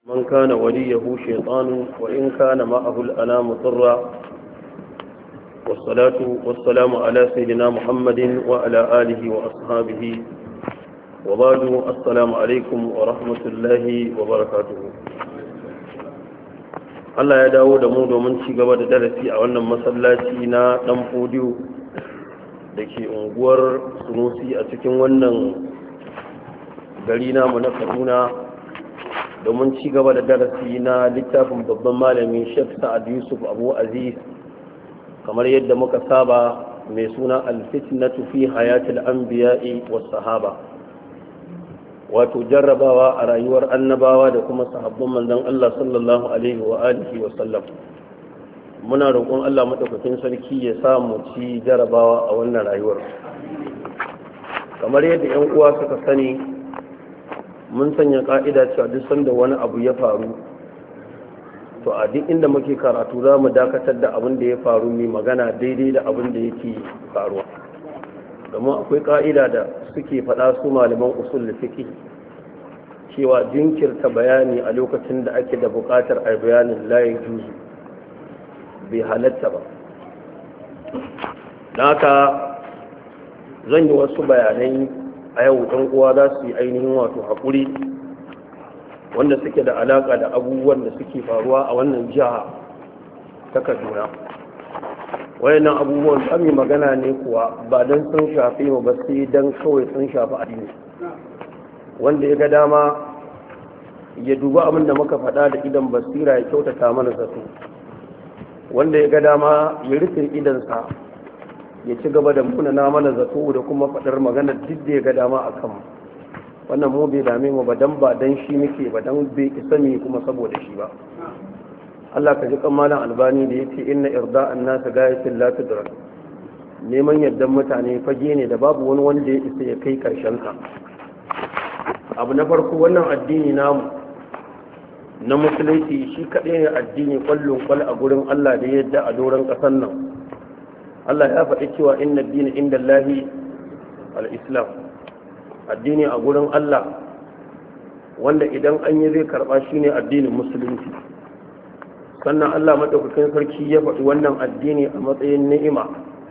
من كان وليه شيطان وإن كان معه الأنام ضرا والصلاة والسلام على سيدنا محمد وعلى آله وأصحابه وبعد السلام عليكم ورحمة الله وبركاته. Allah ya dawo da mu domin ci gaba da darasi a wannan masallaci na ɗan fodiyo da ke unguwar Sunusi a cikin wannan gari namu na Kaduna domin ci gaba da darasi na littafin babban malami Sheikh Sa'ad Yusuf Abu Aziz kamar yadda muka saba mai suna al-fitnatu fi hayatil anbiya'i was sahaba, wato jarrabawa a rayuwar annabawa da kuma sahabban manzon Allah sallallahu alaihi wa alihi wa sallam. Muna roƙon Allah madaukakin sarki ya sa mu ci jarrabawa a wannan rayuwar. Kamar yadda 'yan uwa suka sani, mun sanya ka'ida cewa duk sanda wani abu ya faru to a duk inda muke karatu za mu dakatar da abin da ya faru mai magana daidai da abin da yake faruwa, domin akwai ka'ida da suke faɗa su malaman usul fiqh cewa jinkirta bayani a lokacin da ake da buƙatar a bayanin la yajuzu, bai halatta ba. Naka zan yi wasu bayanai a yau ɗan uwa za su yi ainihin wato haƙuri wanda suke da alaƙa da abubuwan da suke faruwa a wannan jiha ta Kaduna. Wayannan abubuwan sami magana ne kuwa ba don sun shafi mu ba sai don kawai sun shafi addini. Wanda ya ga dama ya duba abin da muka faɗa da idan basira ya kyautata mana zato, wanda ya ga dama ya rufe idansa ya ci gaba da munana mana zato da kuma faɗar magana duk da ya ga dama a kanmu. Wannan mu bai dame mu ba dan shi muke ba dan bai isa ne kuma saboda shi ba. Allah ka ji kamalan Albani da yace inna irda'an nas gayatin la tudrak, neman yardan mutane fage ne da babu wani wanda ya isa ya kai karshen ka. Abu na farko, wannan addini namu na musulunci shi kaɗai ne addini kwallon kwal a gurin Allah da yadda a doron ƙasar nan. Allah ya faɗi cewa inna ad-dina inda Allahi al-Islam, addini a gurin Allah wanda idan an yi zai karɓa shine addinin musulunci. Sannan Allah madaukakin sarki ya faɗi wannan addini a matsayin ni'ima,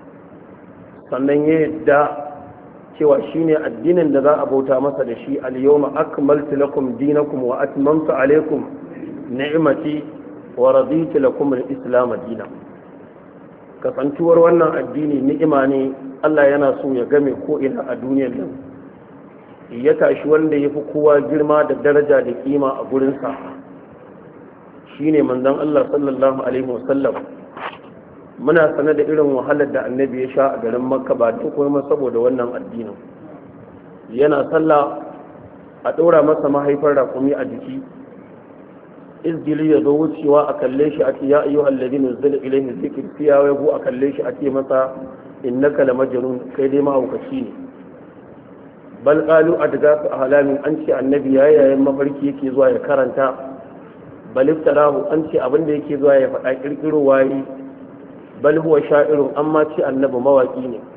sannan ya yadda cewa shine addinin da za a bauta masa da shi. Al-yawma akmaltu lakum dinakum wa atmamtu alaykum ni'mati wa raditu lakum al-islam dinan. Kasantuwar wannan addini ni'ima ne, Allah yana so ya game ko ina a duniyar nan, ya tashi wanda ya fi kowa girma da daraja da kima a gurinsa shine manzon Allah sallallahu alaihi wasallam. Muna sane da irin wahalar da annabi ya sha a garin Makka ba don kuma saboda wannan addinin. Yana sallah a ɗora masa mahaifar raƙumi a jiki, izgili ya zo wucewa a kalle shi a ce ya ayyuhal ladina nuzila ilayhi dhikr fiya wa yabu a kalle shi a ce masa innaka lamajnun, kai dai mahaukaci ne. Bal qalu adgasu ahlamin, an ce annabi yayin mafarki yake zuwa ya karanta. Bal iftarahu, an ce abinda yake zuwa ya faɗa kirkiro wayi. Bal huwa sha'irun, amma ce annabi mawaki ne.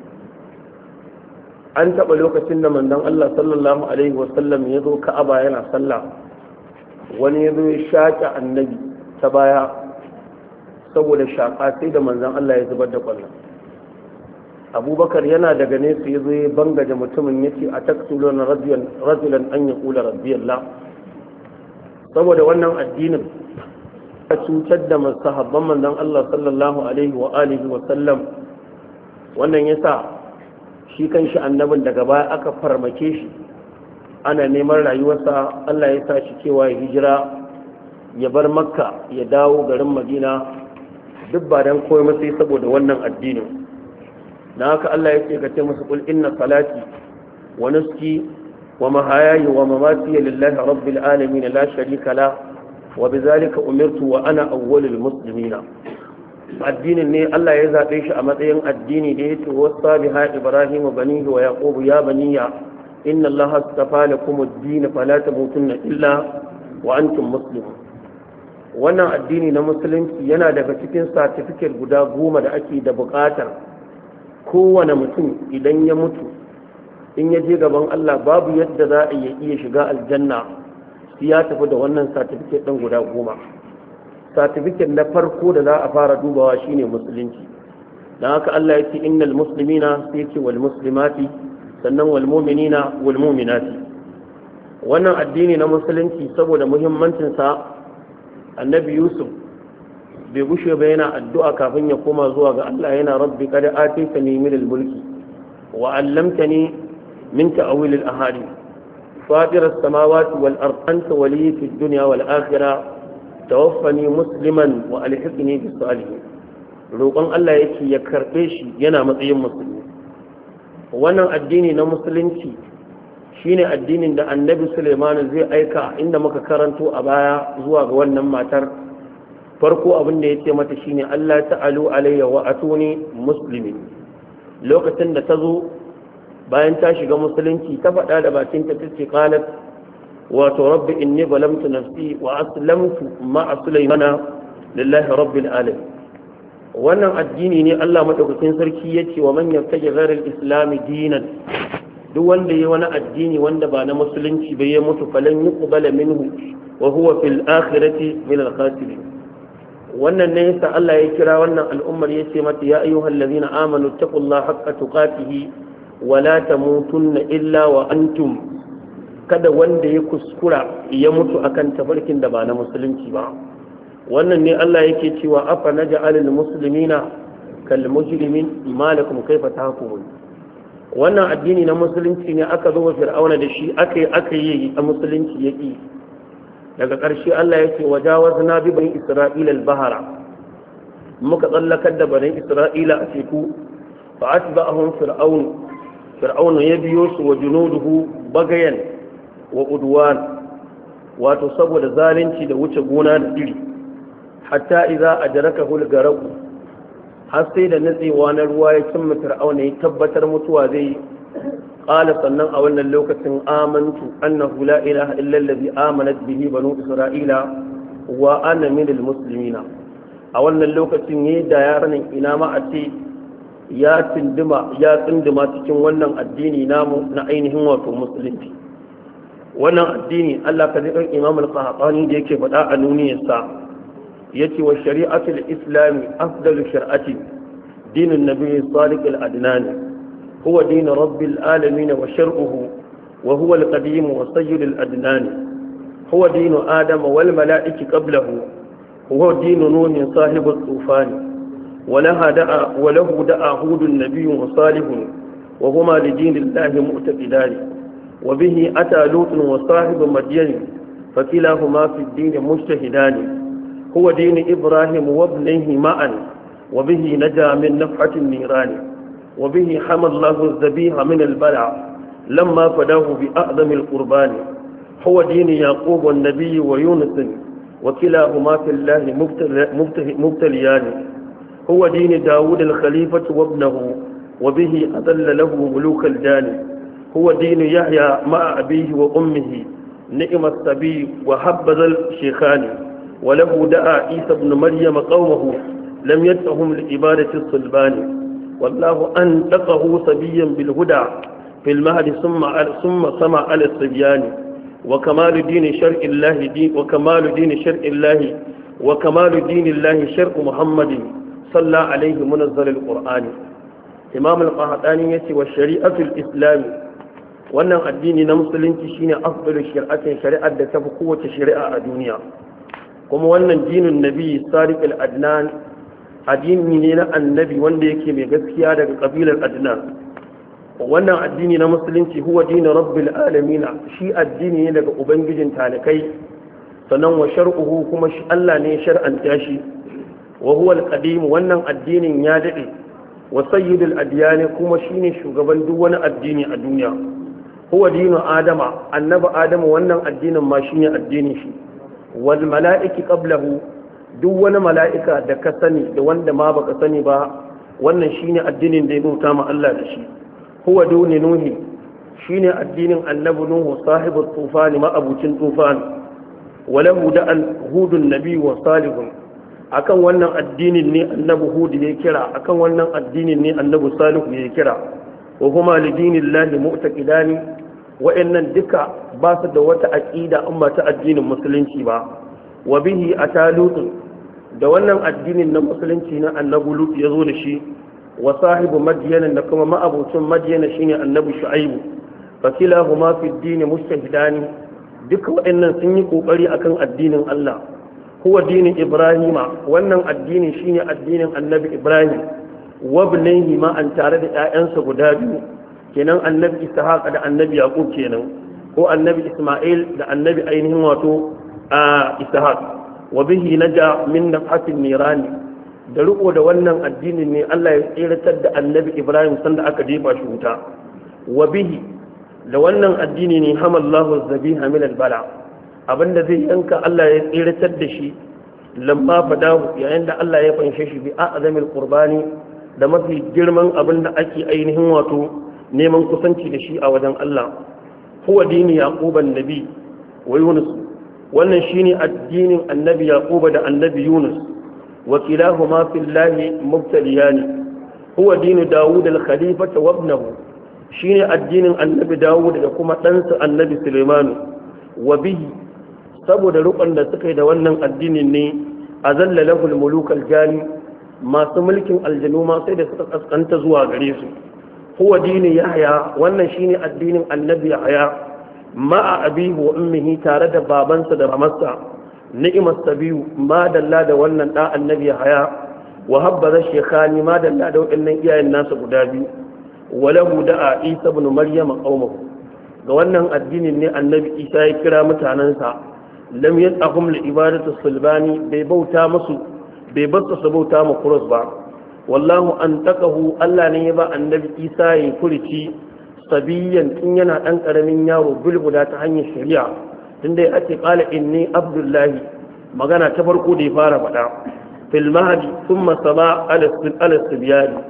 An taɓa lokacin da manzon Allah sallallahu alaihi wasallam ya zo Ka'aba yana sallah, wani ya zo ya shaƙe annabi ta baya, saboda shaƙa sai da manzon Allah ya zubar da ƙwallon. Abubakar yana daga nesa ya zo ya bangaje mutumin ya ce a taktulun rajulan an ya kula rabbiyallah. Saboda wannan addinin a cutar da sahabban manzon Allah sallallahu alaihi wa alihi wa sallam, wannan yasa shi kanshi annabin daga baya aka farmake shi, ana neman rayuwarsa. Allah ya sa shi cewa ya hijira ya bar Makka ya dawo garin Madina, duk ba dan komai sai saboda wannan addinin. Na haka Allah ya ce ka ce musu kul inna salati wa nuski wa mahayaya wa mamati lillahi rabbil alamin la sharika la wa bizalika umirtu wa ana awwalul muslimin. Addinin ne Allah ya zabe shi a matsayin addini da yake wasa biha Ibrahim wa banihi wa yaqub ya baniya inna allaha astafa lakum ad-din fala tamutunna illa wa antum muslimun. Wannan addini na musulunci yana daga cikin certificate guda 10 da ake da buƙatar kowane mutum idan ya mutu in ya je gaban Allah babu yadda za a iya shiga aljanna ya tafi da wannan certificate ɗin guda 10. Certificate na farko da za a fara dubawa shine musulunci. Dan haka Allah ya ce innal muslimina sai ce wal muslimati sannan wal mu'minina wal mu'minati. Wannan addini na musulunci saboda muhimmancin sa Annabi Yusuf bai gushe ba yana addu'a kafin ya koma zuwa ga Allah, yana rabbi qad atitani min al-mulki wa 'allamtani min ta'wil al-ahadith fatir as-samawati wal ardi anta waliyyi fid dunya wal akhirah tawaffani musliman wa alhiqni bis salihin. Roƙon Allah yake ya karbe shi yana matsayin musulmi. Wannan addini na musulunci shine addinin da Annabi Sulaiman zai aika, inda muka karanto a baya, zuwa ga wannan matar. Farko abin da yake mata shine Allah ta'alu alayya wa atuni muslimin. Lokacin da ta zo bayan ta shiga musulunci ta faɗa da bakinta tace qalat wato rabbi inni zalamtu nafsi wa aslamtu ma'a sulaymana lillahi rabbil alamin. Wannan addini ne Allah madaukakin sarki yace wa man yattaji ghayra al-islam dinan, duk wanda yayi wani addini wanda ba na musulunci ba ya mutu falan yuqbala minhu wa huwa fil akhirati min al-khasirin. Wannan ne yasa Allah ya kira wannan al'ummar yace mata ya ayyuhal ladina amanu taqullaha haqqa tuqatihi wa la tamutunna illa wa antum, kada wanda ya kuskura ya mutu akan tafarkin da ba na musulunci ba. Wannan ne Allah yake cewa afa naj'alul muslimina kal mujrimin ma lakum kayfa tahkumun. Wannan addini na musulunci ne aka zo wa fir'auna da shi aka yi a musulunci yaki. Daga ƙarshe Allah yake wajawazna bi bani isra'ila al-bahra, muka tsallakar da bani isra'ila a teku, fa atba'ahum fir'aun ya biyo su wa junuduhu bagayan wa udwan, wato saboda zalunci da wuce gona da iri, hatta idza adrakahu al-gharq, har sai da natsewa na ruwa ya cimma fir'auna ya tabbatar mutuwa zai. qala sannan a wannan lokacin amantu annahu la ilaha illa allazi amanat bihi banu isra'ila wa ana minal muslimina. A wannan lokacin yayi da yaran ina ma a ce ya tsinduma cikin wannan addini namu na ainihin wato musulunci. Wannan addini Allah ka ji Imam al-Qahtani da yake faɗa a nuniyarsa yace wa shari'atul islami afdalu shar'ati dinun nabiy sadiq al-adnani huwa din rabbil alamin wa shar'uhu wa huwa al-qadim wa sayyid al-adnani huwa din adam wal mala'ikati qablahu huwa din nuh sahib al-tufan ولها دعا وله دعا هود النبي وصالح وهما لدين الله مؤتقدان وبه أتى لوط وصاحب مدين فكلاهما في الدين مجتهدان هو دين إبراهيم وابنه معا وبه نجا من نفحة النيران وبه حمى الله الذبيح من البلع لما فداه بأعظم القربان هو دين يعقوب والنبي ويونس وكلاهما في الله مبتليان هو دين داود الخليفة وابنه وبه أذل له ملوك الجاني هو دين يحيى مع أبيه وأمه نعم السبي وحبذ الشيخان وله دعا عيسى بن مريم قومه لم يدعهم لعبادة الصلبان والله أنطقه صبيا بالهدى في المهد ثم سمع على الصبيان وكمال دين شرع الله دين وكمال دين الله شرع محمد صلى عليه منزل القرآن. إمام القحطاني يتي والشريعة الإسلام wannan addini na musulunci shine afdalu shari'atin shari'ar da tafi kowace shari'a a duniya, kuma wannan dinin nabi sadiq al-adnan addini ne na annabi wanda yake mai gaskiya daga kabilar adnan. Wannan addini na musulunci huwa dinu rabbil alamin, shi addini ne daga ubangijin talikai, sannan wa shar'uhu kuma shi Allah ne shar'anta shi, wa huwa al-qadim wannan addinin ya dade, wa sayyidul adyan kuma shine shugaban duk wani addini a duniya. huwa dinu adama annabi adamu wannan addinin ma shine addinin shi, wal mala'iki qablahu duk wani mala'ika da ka sani da wanda ma baka sani ba wannan shine addinin da ya bauta ma Allah da shi. huwa dinu nuhi shine addinin annabi nuhu sahibul tufani ma abucin tufani walahu da hudun nabi wa salihun akan wannan addinin ne annabi hud ya kira, akan wannan addinin ne annabi salihu ya kira. wa huma lidinillahi mu'taqidani wa'annan duka ba su da wata aqida in ba ta addinin musulunci ba wa bihi atalutu da wannan addinin na musulunci na annabi lut ya zo da shi wa sahibu madyan da kuma ma'abucin madyan shine annabi shu'aibu fakilahuma fi ad-din mustahidani duka wa'annan sun yi kokari akan addinin Allah huwa dinin ibrahima wannan addini shine addinin annabi ibrahim wa ibnihi ma an tare da ƴaƴansa guda biyu kenan annabi ishaq da annabi yaqub kenan ko annabi isma'il da annabi ainihin wato ishaq wa bihi naja min nafhatin nirani da riko da wannan addinin ne Allah ya tsiratar da annabi ibrahim sanda aka jefa shi wuta wa bihi da wannan addini ne hamallahu zabiha min albala abinda zai yanka Allah ya tsiratar da shi lamma fadahu yayin da Allah ya fanshe shi bi a'zamil qurbani da mafi girman abinda ake ainihin wato neman kusanci da shi a wajen Allah huwa dini yaquban nabi wa yunus wannan shine addinin annabi yaquba da annabi yunus wa kilahuma fillahi mubtaliyani huwa dinu daud al-khalifata wa ibnuhu shine addinin annabi dawud da kuma ɗansa annabi sulaiman wa bihi saboda rukun da suka yi da wannan addinin ne azalla lahul muluk aljani masu mulkin aljanu ma sai da suka kaskanta zuwa gare su huwa dini yahya wannan shine addinin annabi yahya ma'a abihi wa ummihi tare da babansa da mamarsa ni'mas sabiyu ma dalla da wannan da annabi yahya wa habbaza shekhani ma dalla da waɗannan iyayen nasa guda biyu walahu da'a isa ibn maryama qaumahu ga wannan addinin ne annabi isa ya kira mutanansa lam yasahum li ibadatu sulbani bai bauta musu bai basu su bauta ma kurus ba wallahu an taqahu Allah ne ya ba annabi isa ya kurici sabiyan tun yana dan karamin yaro bulbuda ta hanyar shari'a tunda ya ce qala inni abdullahi magana ta farko da ya fara faɗa fil mahdi thumma sama ala sibyani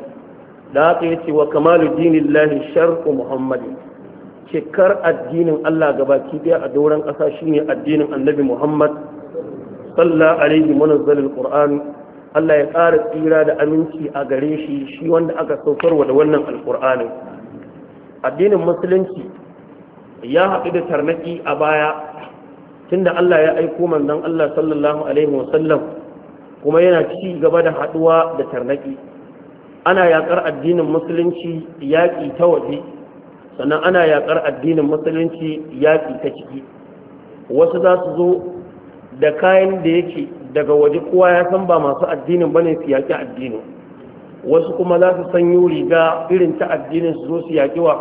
da haka yace wa kamalu dinillahi sharqu muhammadin cikar addinin Allah gabaki daya a doron ƙasa shine addinin annabi Muhammad sallallahu alaihi munazzalul qur'an Allah ya ƙara tsira da aminci a gare shi wanda aka saukarwa da wannan alqur'ani addinin musulunci ya haɗu da tarnaki a baya tunda Allah ya aiko manzon Allah sallallahu alaihi wasallam kuma yana ci gaba da haɗuwa da tarnaki ana yaƙar addinin musulunci yaƙi ta waje sannan ana yaƙar addinin musulunci yaƙi ta ciki wasu za su zo da kayan da yake daga waje kowa ya san ba masu addinin bane su yaƙi addinin wasu kuma za su sanyo riga irin ta addinin su zo su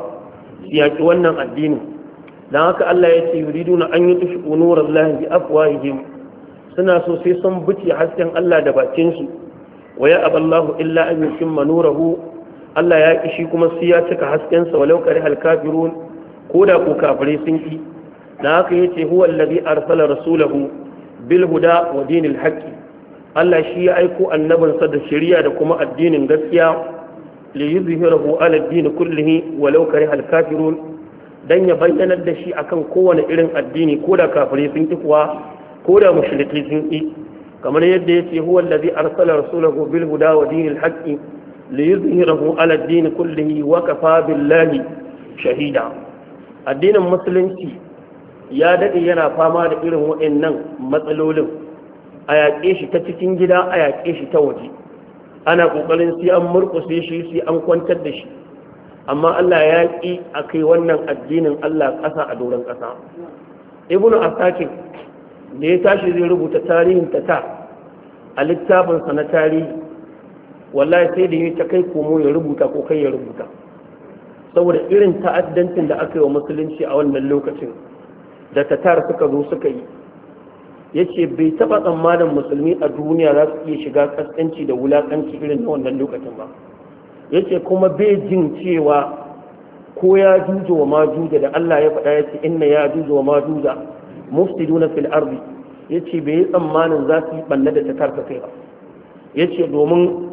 yaƙi wannan addinin don haka Allah ya ce yuriduna an yi tushi nurar lahi bi afwahihim suna so sai sun buce hasken Allah da bakinsu wa ya aballahu illa an yutimma nurahu Allah ya kishi kuma sai ya cika haskensa walau kare halkafirun ko da ko kafirai sun ki dan haka yace huwa allazi arsala rasulahu bil huda wa dinil haqqi Allah shi ya aiko annabinsa da shari'a da kuma addinin gaskiya li yuzhirahu ala ad-din kullihi walau kare halkafirun dan ya bayyana da shi akan kowane irin addini ko da kafirai sun ki kuwa ko da mushriki sun ki kamar yadda yace huwa allazi arsala rasulahu bil huda wa dinil haqqi liyuzhirahu ala ad-din kullihi wa kafa billahi shahida addinin musulunci ya dade yana fama da irin waɗannan matsalolin a yaƙe shi ta cikin gida a yaƙe shi ta waje ana ƙoƙarin sai an murƙuse shi sai an kwantar da shi amma Allah ya ƙi a kai wannan addinin Allah ƙasa a doron ƙasa ibnu asakir da ya tashi zai rubuta tarihin ta a littafinsa na tarihi wallahi sai da yi ta kai komo ya rubuta ko kai ya rubuta saboda irin ta'addancin da aka yi wa musulunci a wannan lokacin da tatar suka zo suka yi yace bai taba tsammanin musulmi a duniya za su iya shiga kaskanci da wulakanci irin na wannan lokacin ba yace kuma bai jin cewa ko ya juja wa majuja da Allah ya faɗa yace inna ya juja wa majuja mufsiduna fil ardi yace bai tsammanin za su yi banna da tatar ta kai ba yace domin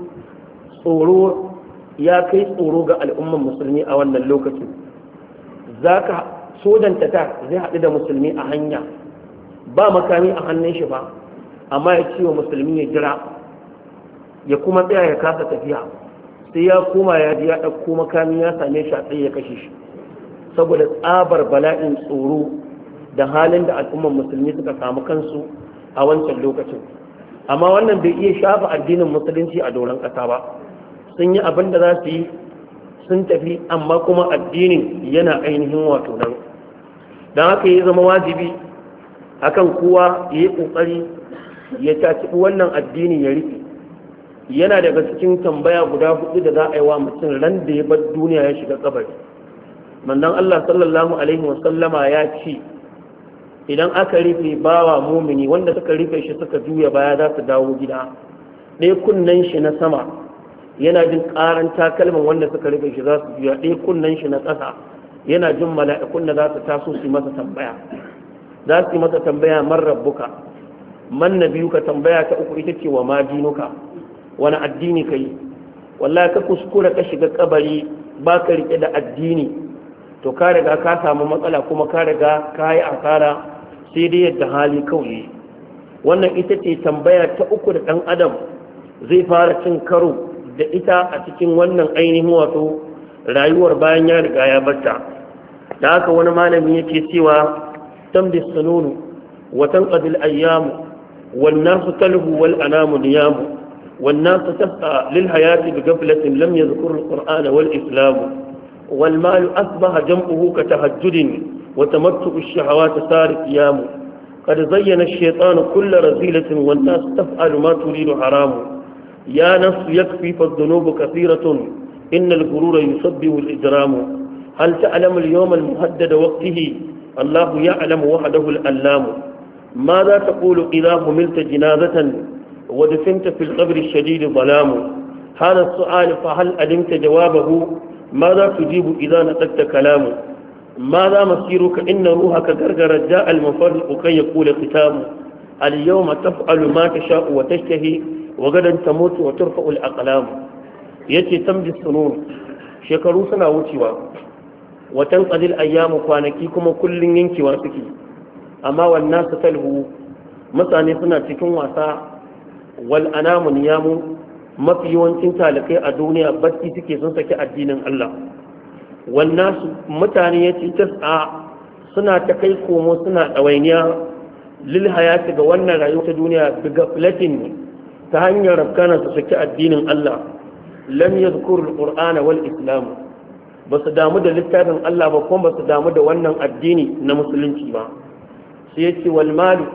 tsoro ya kai tsoro ga al'umman musulmi a wannan lokacin zaka sojan tatar zai haɗu da musulmi a hanya ba makami a hannun shi ba amma ya ce wa musulmi ya jira ya kuma tsaya ya kasa tafiya sai ya koma ya ji ya ɗauko makami ya same shi a tsaye ya kashe shi saboda tsabar bala'in tsoro da halin da al'ummar musulmi suka samu kansu a wancan lokacin. Amma wannan bai iya shafa addinin musulunci a doron ƙasa ba. Sun yi abin da za su yi sun tafi, amma kuma addinin yana ainihin wato nan. Don haka ya zama wajibi akan kowa ya yi ƙoƙari ya taci wannan addini ya rufe. Yana daga cikin tambaya guda 4 da za a yi wa mutum ran da ya bar duniya ya shiga kabari. Manzon Allah sallallahu alaihi wasallama ya ce idan aka rufe bawa mumini wanda suka rufe shi suka juya baya za su dawo gida, ɗaya kunnen shi na sama yana jin ƙaran takalman wanda suka rufe shi za su juya, ɗaya kunnen shi na ƙasa yana jin mala'ikun da za su taso su yi masa tambaya. Za su yi masa tambaya man rabbuka, man nabiyuka, tambaya ta 3 ita ce wa ma dinuka, wani addini ka yi. Wallahi ka kuskura ka shiga kabari ba ka riƙe da addini, to ka riga ka samu matsala, kuma ka riga ka yi asara, sai dai yadda hali kawai. Wannan ita ce tambaya ta 3 da ɗan adam zai fara cin karo da ita a cikin wannan ainihin wato rayuwar bayan ya riga ya barta. Da haka wani malami yake cewa tamdi sununu wa tanqadil ayyamu wan nasu talhu wal anamu niyamu wan nasu tas'a lil hayati bi ghaflatin lam yadhkur al qur'ana wal islam wal mal asbaha jam'uhu ka tahajjudin وتمتع الشهوات صار قيام قد زين الشيطان كل رذيلة والناس تفعل ما تريد حرام يا نفس يكفي فالذنوب كثيرة إن الغرور يسبب الإجرام هل تعلم اليوم المهدد وقته الله يعلم وحده الألام ماذا تقول إذا هملت جنازة ودفنت في القبر الشديد ظلام هذا السؤال فهل علمت جوابه ماذا تجيب إذا نطقت كلامه ماذا مسيرك إن روحك غرغر جاء المفرق كي يقول ختامه اليوم تفعل ما تشاء وتشتهي وغدا تموت وترفع الأقلام يتي تمضي السنون شكروا سنة وتوا وتنقضي الأيام كوانكيكم كل ينكي واسكي أما والناس تلهو مثلا سنة تكون واسا والأنام نيام ما في يوانتين تالكي الدنيا بس تكي سنسكي الدين الله wannan mutane ya ce tas'a suna ta kai komo suna ɗawainiya lil hayati ga wannan rayuwa ta duniya daga filatin ta hanyar rafkana su saki addinin Allah lam yadhkur alqur'ana wal islam ba su damu da littafin Allah ba kuma ba su damu da wannan addini na musulunci ba. Sai yace wal malu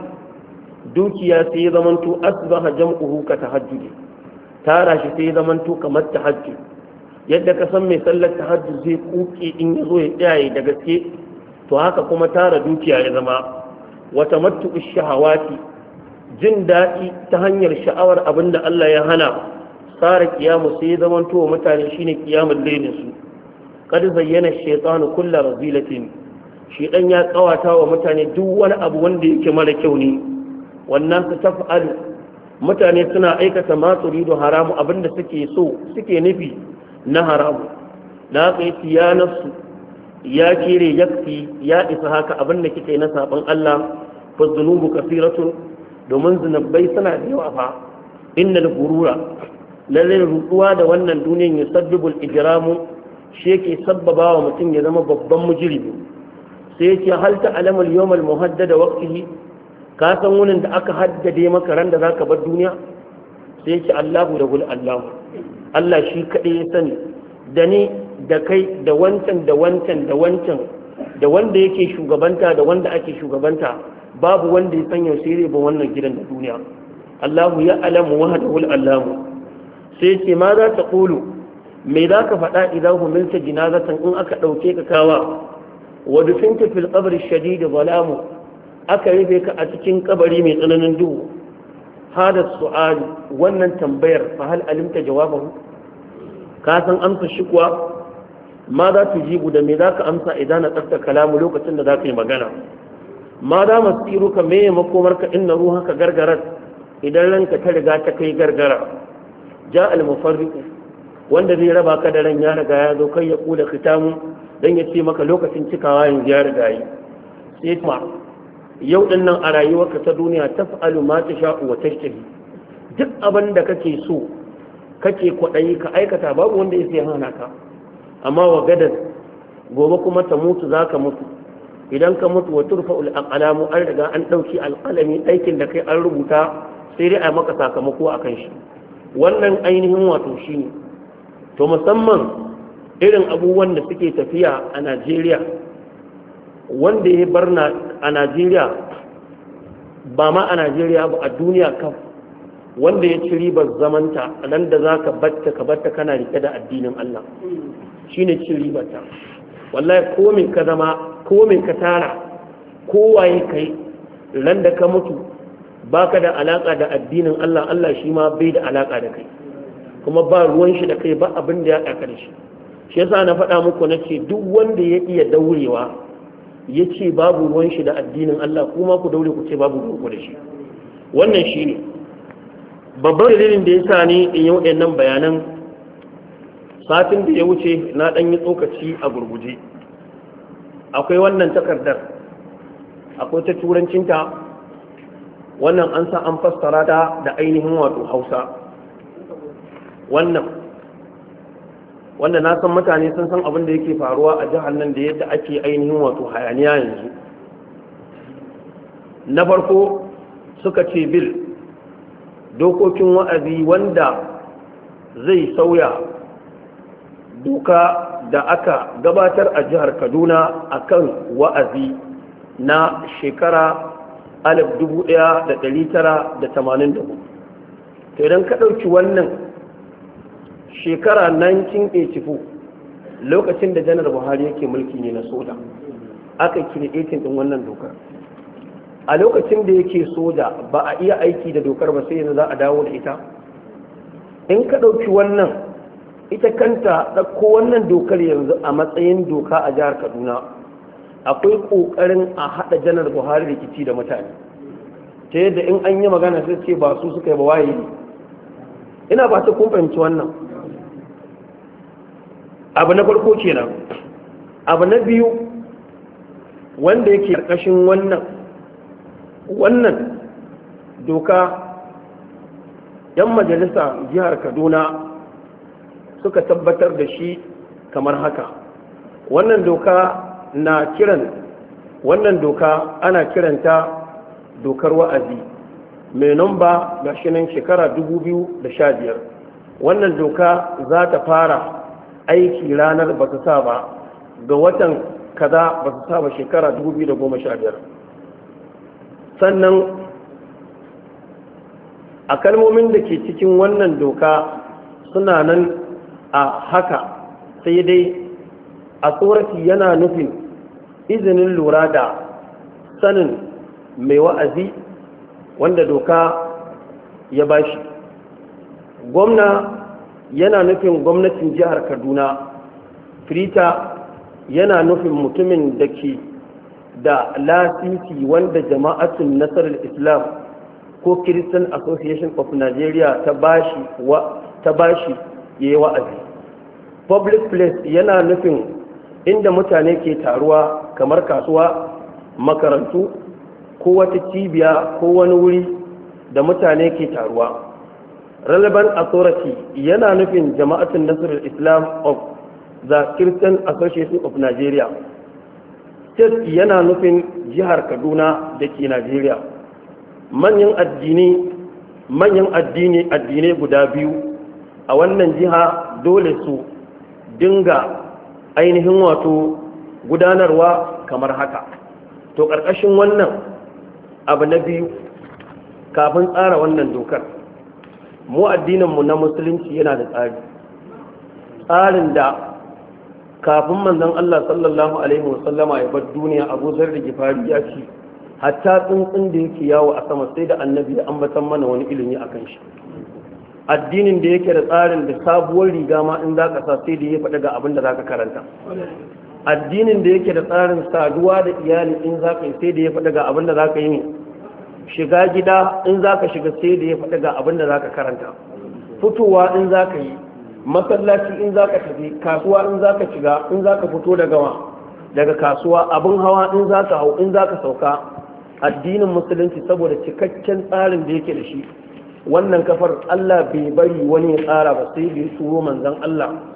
dukiya sai ya zamanto asbaha jam'uhu ka tahajjudi, tara shi sai ya zamanto kamar tahajjud. Yadda ka san mai sallar tahajjud zai kuke in ya zo ya tsaye da gaske, to haka kuma tara dukiya ya zama wata matuƙi shahawati, jin daɗi ta hanyar sha'awar abin da Allah ya hana, tsara kiyamu sai ya zama to mutane shine kiyamun lailin su. Kad zayyana shaytanu kullu razilatin, shedan ya kawata wa mutane duk wani abu wanda yake mara kyau ne. Wannan su taf'alu, mutane suna aikata ma turidu haramu, abinda suke so suke nufi na haramu. Na kai ya nafsu ya kire yakfi ya isa haka abin da kike na saban Allah, fa zunubu kafiratun, domin zunubai suna da yawa fa. Innal gurura, lalle rutuwa da wannan duniyar yusabbibul ijramu, shi yake sabbaba wa mutum ya zama babban mujrimi. Sai yake hal ta'lamul yawmal muhaddada waqtihi, ka san wurin da aka haddade maka ran da zaka bar duniya? Sai yake Allahu da gul Allahu, Allah shi kaɗai ya sani, da ni da kai da wancan da wancan da wancan da wanda yake shugabanta da wanda ake shugabanta, babu wanda ya san yaushe zai ba wannan gidan da duniya. Allahu ya alamu wahdahu al-allamu. Sai ce ma za ta qulu, me za ka faɗa idan humilta jinazatan in aka ɗauke ka kawa wa dufinta fil qabri shadid zalamu, aka rufe ka a cikin kabari mai tsananin duhu. hada su'ali, wannan tambayar fa hal alimta jawabahu, ka san amsa shi kuwa? ma za tu jibu, da me za ka amsa idan na tsafta kalamu lokacin da za ka yi magana? ma za masiruka, me ya makomarka inna ruhaka gargarar, idan ranka ta riga ta kai gargara? ja al-mufarriqu, wanda zai raba ka da ran ya riga ya zo, kai ya kula khitamu, dan ya ce maka lokacin cikawa yanzu ya riga yi. sai kuma yau din nan a rayuwarka ta duniya taf'alu ma tasha'u wa tashtahi, duk abin da kake so kake kwaɗayi ka aikata, babu wanda ya sai hana ka. amma wa gadan gobe kuma ta mutu za ka mutu. Idan ka mutu wa turfa'ul aqlamu an riga an ɗauki alƙalami aikin da kai an rubuta sai dai a maka sakamako a kan shi. Wannan ainihin wato shi ne. To musamman irin abubuwan da suke tafiya a Najeriya, wanda ya barna a Najeriya, ba ma a Najeriya ba a duniya kan, wanda ya ci ribar zamanta nan da za ka batta kana rike da addinin Allah shi ne cin ribarta. Wallahi komin ka zama, komin ka tara, kowaye kai, ran da ka mutu baka da alaka da addinin Allah, Allah shi ma bai da alaka da kai, kuma ba ruwan shi da kai, ba abin da ya ɗaka da shi. Shi yasa na faɗa muku na ce duk wanda ya iya daurewa ya ce babu ruwan shi da addinin Allah, kuma ku daure ku ce babu ruwan ku da shi. Wannan shi ne babban dalilin da ya sa ni in yi waɗannan bayanan. Satin da ya wuce na ɗan yi tsokaci a gurguje. Akwai wannan takardar, akwai ta turancinta, wannan an sa an fassara ta da ainihin wato Hausa. Wanda na san mutane sun san abin da yake faruwa a jihar nan da yadda ake ainihin wato hayaniya yanzu. Na farko suka ce bil dokokin wa'azi wanda zai sauya doka da aka gabatar a jihar Kaduna akan wa'azi na shekara 1984. To idan ka ɗauki wannan shekara 1984 lokacin da janar Buhari yake mulki ne na soja aka creating din wannan dokar. A lokacin da yake soja ba a iya aiki da dokar ba sai yanzu za a dawo da ita. In ka ɗauki wannan ita kanta ɗauko wannan dokar yanzu a matsayin doka a jihar Kaduna, akwai ƙoƙarin a haɗa janar Buhari rikici da mutane ta yadda in an yi magana sai ce ba su suka yi ba waye ne. Ina ba ta kun fahimci wannan. Abu na farko kenan. Abu na biyu wanda yake ƙarƙashin wannan doka, 'yan majalisa jihar Kaduna suka tabbatar da shi kamar haka. Wannan doka ana kiranta dokar wa'azi mai namba ga shi nan shekara 2015. Wannan doka za ta fara aiki ranar ba ta sa ba ga watan kaza ba ta sa ba shekara 2015. Sannan a kalmomin da ke cikin wannan doka suna nan a haka, sai dai a tsorati yana nufin izinin lura da sanin mai wa'azi wanda doka ya bashi. Gwamna yana nufin gwamnatin jihar Kaduna. Firita yana nufin mutumin da ke da lasisi wanda jama'atun nasarar Islam ko Christian Association of Nigeria ta bashi yayi wa'azi. Public place yana nufin inda mutane ke taruwa kamar kasuwa, makarantu ko wata cibiya ko wani wuri da mutane ke taruwa. Relevant authority yana nufin jama'atun nasarar Islam of the Christian Association of Nigeria. State yana nufin jihar Kaduna da ke Najeriya. Manyan addinai guda biyu a wannan jiha dole su dinga ainihin wato gudanarwa kamar haka. To ƙarƙashin wannan abu na biyu, kafin tsara wannan dokar, mu addininmu na musulunci yana da tsarin da kafin manzon Allah sallallahu alaihi wasallama ya bar duniya, Abu Zar da Gifari ya ce hatta tsuntsun da yake yawo a sama sai da annabi ya ambatan mana wani ilimi akan shi. Addinin da yake da tsarin da sabuwar riga ma in zaka sa sai da ya faɗa ga abin da zaka karanta. Addinin da yake da tsarin saduwa da iyali in zaka yi sai da ya faɗa ga abin da zaka yi. Shiga gida in zaka shiga sai da ya faɗa ga abin da zaka karanta. Fitowa in zaka yi, masallaci in zaka tafi, kasuwa in zaka shiga, in zaka fito daga kasuwa, abin hawa in zaka hau, in zaka sauka. Addinin musulunci saboda cikakken tsarin da yake da shi, wannan kafar Allah bai bari wani ya tsara ba sai bai turo manzon Allah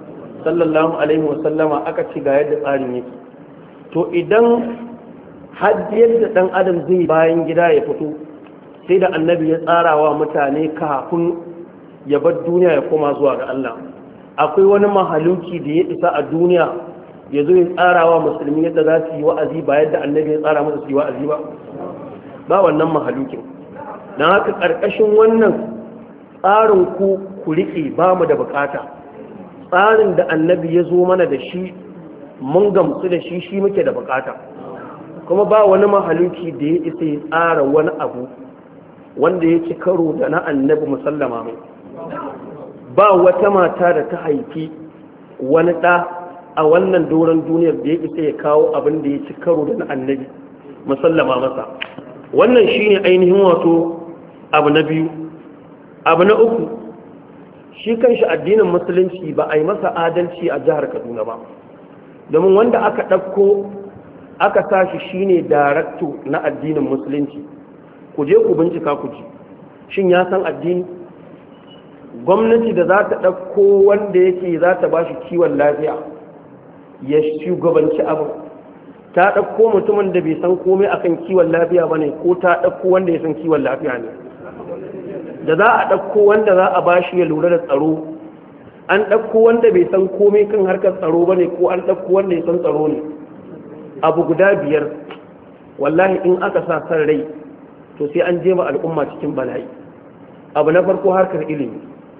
sallallahu alaihi wasallama aka ci ga yadda tsarin yake. To idan har yadda dan adam zai bayan gida ya fito sai da annabi ya tsarawa mutane kafin ya bar duniya ya koma zuwa ga Allah, akwai wani mahaluki da ya isa a duniya ya zo ya tsarawa musulmi yadda za su yi wa'azi ba yadda annabi ya tsara musu su yi wa'azi ba wannan mahalukin. don haka ƙarƙashin wannan tsarin ku riƙe ba mu da bukata, tsarin da annabi ya zo mana da shi mun gamsu da shi muke da bukata, kuma ba wani mahaluki da ya isa ya tsara wani abu wanda ya ci karo da na annabi musallama mai. Ba wata mata da ta haifi wani ɗa a wannan doron duniyar da ya isa ya kawo abin da ya ci karo da na annabi musallama masa. Wannan shine ainihin wato abu na biyu. Abu na uku, shi kanshi addinin musulunci ba a yi masa adalci a jihar Kaduna ba, domin wanda aka ɗauko aka sashi shine darakto na addinin musulunci. Ku je ku bincika ku ji shin ya san addini. Gwamnati da za ta ɗauko wanda yake za ta ba shi kiwon lafiya ya shugabanci abin, ta ɗauko mutumin da bai san komai akan kiwon lafiya ba ne, ko ta ɗauko wanda ya san kiwon lafiya ne? Da za a ɗauko wanda za a ba shi ya lura da tsaro, an ɗauko wanda bai san komai kan harkar tsaro ba ne, ko an ɗauko wanda ya san tsaro ne? Abu guda biyar wallahi in aka sa san rai to sai an jema al'umma cikin bala'i. Abu na farko harkar ilimi,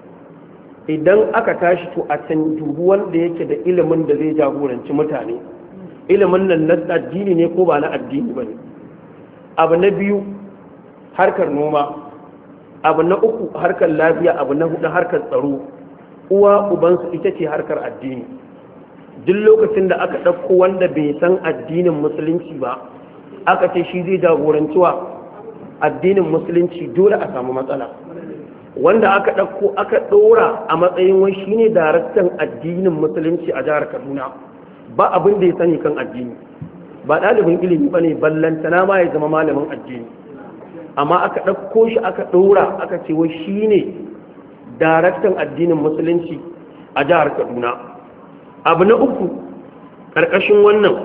idan aka tashi to a can dubu wanda yake da ilimin da zai jagoranci mutane, ilimin nan na addini ne ko ba na addini ba ne. Abu na biyu harkar noma, abu na uku harkar lafiya, abu na hudu harkar tsaro. Uwa ubansu ita ce harkar addini. Duk lokacin da aka ɗauko wanda bai san addinin musulunci ba aka ce shi zai jagoranci wa addinin musulunci, dole a samu matsala. Wanda aka ɗauko aka ɗora a matsayin wai shi ne daraktan addinin musulunci a jihar Kaduna, ba abin da ya sani kan addini, ba ɗalibin ilimi ba ne, ballantana ma ya zama malamin addini. Amma aka ɗauko shi aka ɗora aka ce wai shi ne daraktan addinin musulunci a jihar Kaduna. Abu na uku ƙarƙashin wannan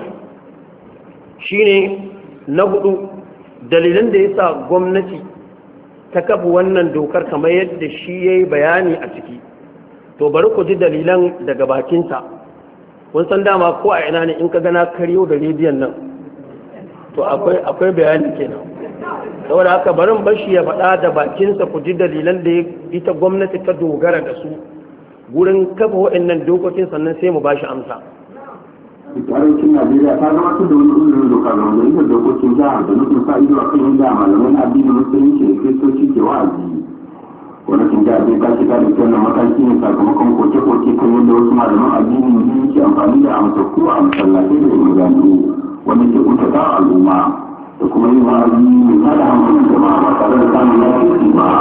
shi ne na hudu, dalilan da ya sa gwamnati ta kafa wannan dokar kamar yadda shi ya yi bayani a ciki. To bari ku ji dalilan daga bakinsa. Kun san dama ko a ina ne in ka gana karyo da rediyon nan to akwai bayani kenan. Saboda haka barin bashi ya faɗa da bakinsa ku ji dalilan da ita gwamnati ta dogara da su gurin kafa waɗannan dokokin, sannan sai mu ba shi amsa. Tarancin Najeriya ta gabatar da wani ƙudurin doka ga majalisar dokokin jihar da nufin sa ido a kan yadda malamai na addinin musulunci da kiristoci ke wa'azi. Gwamnatin jihar zai tashi ta da wannan mataki ne sakamakon koke-koke kan yadda wasu malaman addinin biyu ke amfani da amsakku a masallatai da maganu wanda ke kuntata al'umma da kuma yin wa'azi mai tada hankalin jama'a ba tare da samun lafiya ba.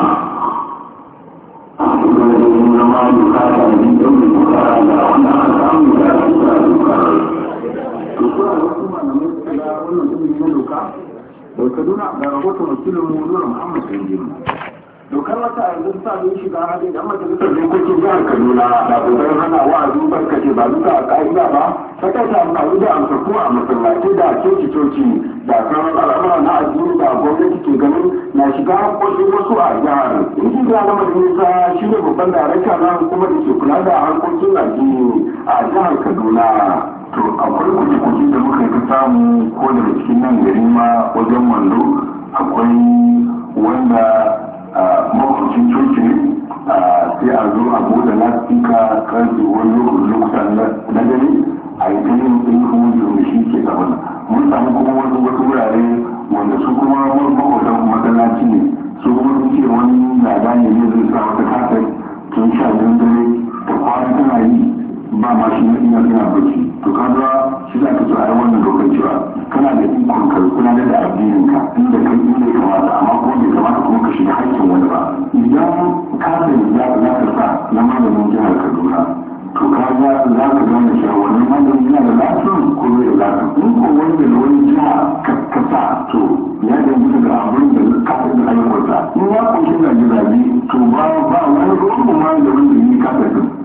Kaduna da rahoton wakilin mu Nura Muhammad Sanjin. Dokar wata a yanzu ta yi shiga hadin yan majalisar dokokin jihar Kaduna da kokarin hana wa'azi barkace ba duka a ka'ida ba, ta kasa amfani da amsaku a masallatai da coci-coci da sauran al'amura na addini da gwamnati ke ganin na shiga hankokin wasu a jihar. Inji da na majalisa shi ne babban darakta na hukumar da ke kula da harkokin addini a jihar Kaduna. To akwai kuɗi da muka yi samu ko daga cikin nan gari ma wajen wando akwai wanda makwacin coci ne sai a zo a buɗe lastika karfe wani lokutan na gani a yi ta yin ihu da shi ke gabana. Mun samu kuma wasu wurare wanda su kuma makwacin masallaci ne, su kuma sun ce wani lada ne zai sa wata kasar tun sha biyun dare da kwana tana yi ba ma shi ina bacci. To kaga shi za ka tsara wannan dokar cewa kana da ikon ka kula da addinin ka inda kai inda ya kamata, amma ko bai kamata kuma ka shiga haƙƙin wani ba. Idan ka da za ka sa na malamin jihar Kaduna, to kaga za ka gane cewa wannan malamin yana da lafiya ko bai da lafiya. In ko wanda da wani jiha ka sa to ya danganta da abin da ka da aiwata. In ya kunshi da gidaje to ba wani ruwan ma da wanda ne ka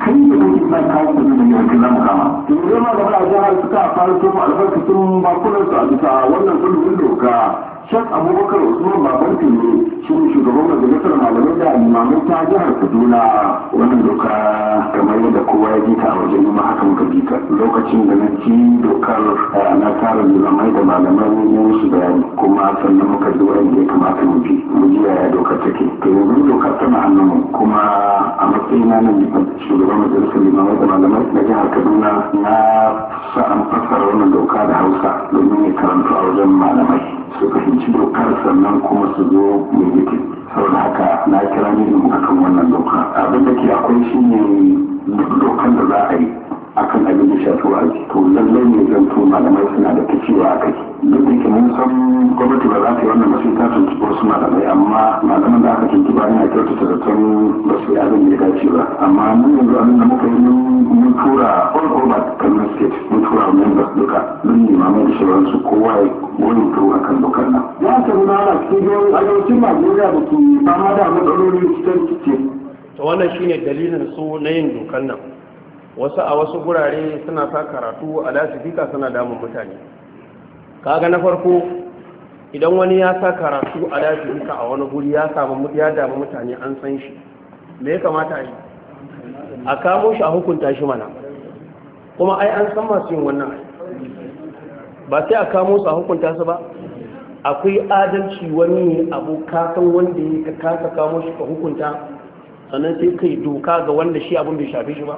kai da kake sa kawo kudi da yankin zamu kama yanzu ma gaba a jihar suka fara tofa albarkacin bakunansu a bisa wannan kullum doka Shek Abubakar Usman Baban Tele shi ne shugaban majalisar malamai da limamai ta jihar Kaduna. Wannan doka kamar yadda kowa ya jita a wajen ma haka muka jita. Lokacin da na ci dokar na tara limamai da malamai ne su bayani kuma sannan muka ji wanda ya kamata mu ji yaya dokar take. To yanzu dokar tana hannun kuma a matsayin na shugaban majalisar limamai da malamai na jihar Kaduna na sa an fassara wannan doka da Hausa domin ya karanta a wajen malamai. Su fahimci dokar sannan kuma su zo mai yake saboda haka na kira ne akan wannan doka abin da ke akwai shi ne duk dokan da za a yi akan abin da shafi wa'azi to lallai ne zan to malamai suna da ta cewa a kai duk da ke mun san gwamnati ba za ta yi wannan ba sai ta tuntuɓi wasu malamai amma malaman da aka tuntuɓa yana kyautata da tun ba su yi abin da ya dace ba amma mun yanzu abin da muka yi mun tura all over Kano state mun tura members duka don limamai da sauransu kowa ya wani to a kan dokar nan. Ya ta nuna ana cikin arewacin Najeriya da ke fama da matsaloli cikin cike. To wannan shine dalilin su na yin dokar nan. Wasu a wasu gurare suna sa karatu a lasifika suna damun mutane. Kaga na farko idan wani ya sa karatu a lasifika a wani guri ya damu mutane an san shi. Me ya kamata a yi? A kamo shi a hukunta shi mana. Kuma ai an san masu yin wannan ba sai a kamo su a hukunta su ba akwai adalci wani abu kasan wanda ya kasa kamo shi ka hukunta sannan sai kai doka ga wanda shi abin bai shafe shi ba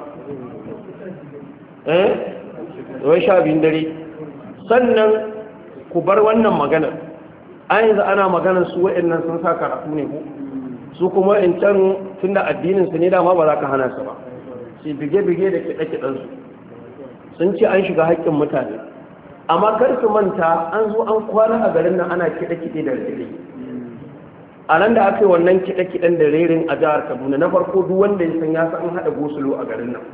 wai 12 dare sannan ku bar wannan maganar an yanzu ana maganar su wa'annan sun sa karatu ne ku su kuma in can tun da addininsu ne dama ba za ka hana su ba sai bige-bige da kiɗe-kiɗensu sun ce an shiga haƙƙin mutane amma kar su manta an zo an kwana a garin nan ana kiɗe-kiɗe da rere a nan da aka yi wannan kiɗe-kiɗen da rerin a jihar Kaduna na farko duk wanda ya san ya san haɗa gosulo a garin nan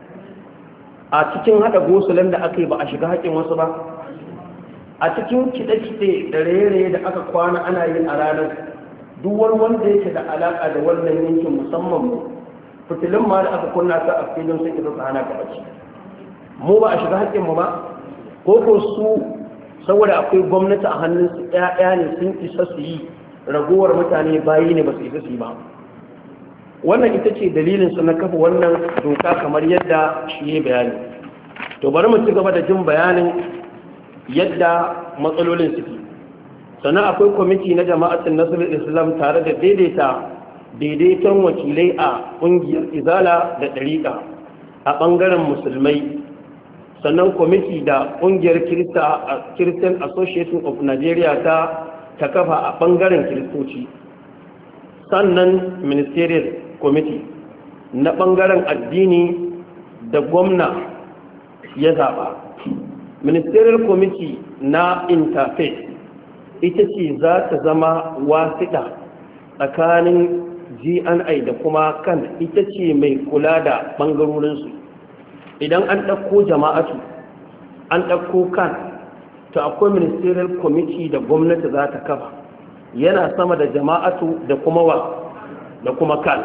a cikin haɗa gosulan da aka yi ba a shiga haƙƙin wasu ba a cikin kiɗe-kiɗe da rere da aka kwana ana yin a ranar duk wani wanda yake da alaƙa da wannan yankin musamman fitilun ma da aka kunna ta a filin sun isa hana ka bacci mu ba a shiga haƙƙinmu ba ko su saboda akwai gwamnati a hannunsu ɗaya ne sun isa su yi ragowar mutane bayi ne ba su isa su yi ba wannan ita ce dalilinsu na kafa wannan doka kamar yadda shi ya bayani to bari mu ci gaba da jin bayanin yadda matsalolin suke sannan akwai kwamiti na jama'atin nasarar islam tare da daidaiton wakilai a ƙungiyar izala da ɗariƙa a ɓangaren musulmai sannan kwamiti da ƙungiyar Christian Association of Nigeria ta kafa a ɓangaren kiristoci sannan ministerial committee na ɓangaren addini da gwamna ya zaɓa ministerial committee na interfaith ita ce za ta zama wasiɗa tsakanin GNI da kuma kan ita ce mai kula da ɓangarorinsu idan an ɗauko jama'atu an ɗauko kan to akwai ministerial committee da gwamnati za ta kafa yana sama da jama'atu da kuma kan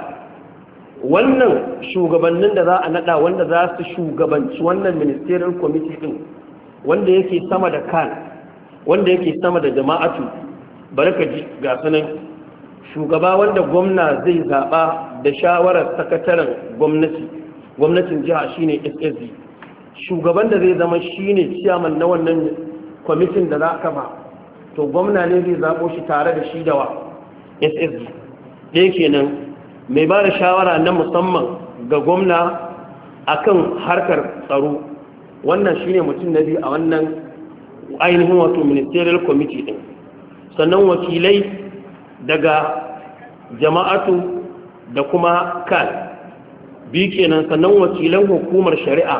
wannan shugabannin da za a naɗa wanda za su shugabanci wannan ministerial committee ɗin wanda yake sama da kan wanda yake sama da jama'atu barka ji ga sanan shugaba wanda gwamna zai zaɓa da shawarar sakataren gwamnatin jiha shine SSD shugaban da zai zama shine chairman na wannan kwamitin da za ka ba to gwamna ne zai zaɓo shi tare da shi da wa SSD ɗaya kenan mai ba da shawara na musamman ga gwamna akan harkar tsaro wannan shine mutum na biyu a wannan ainihin wato ministerial committee ɗin sannan wakilai daga jama'atu da kuma kan biyu kenan sannan wakilan hukumar shari'a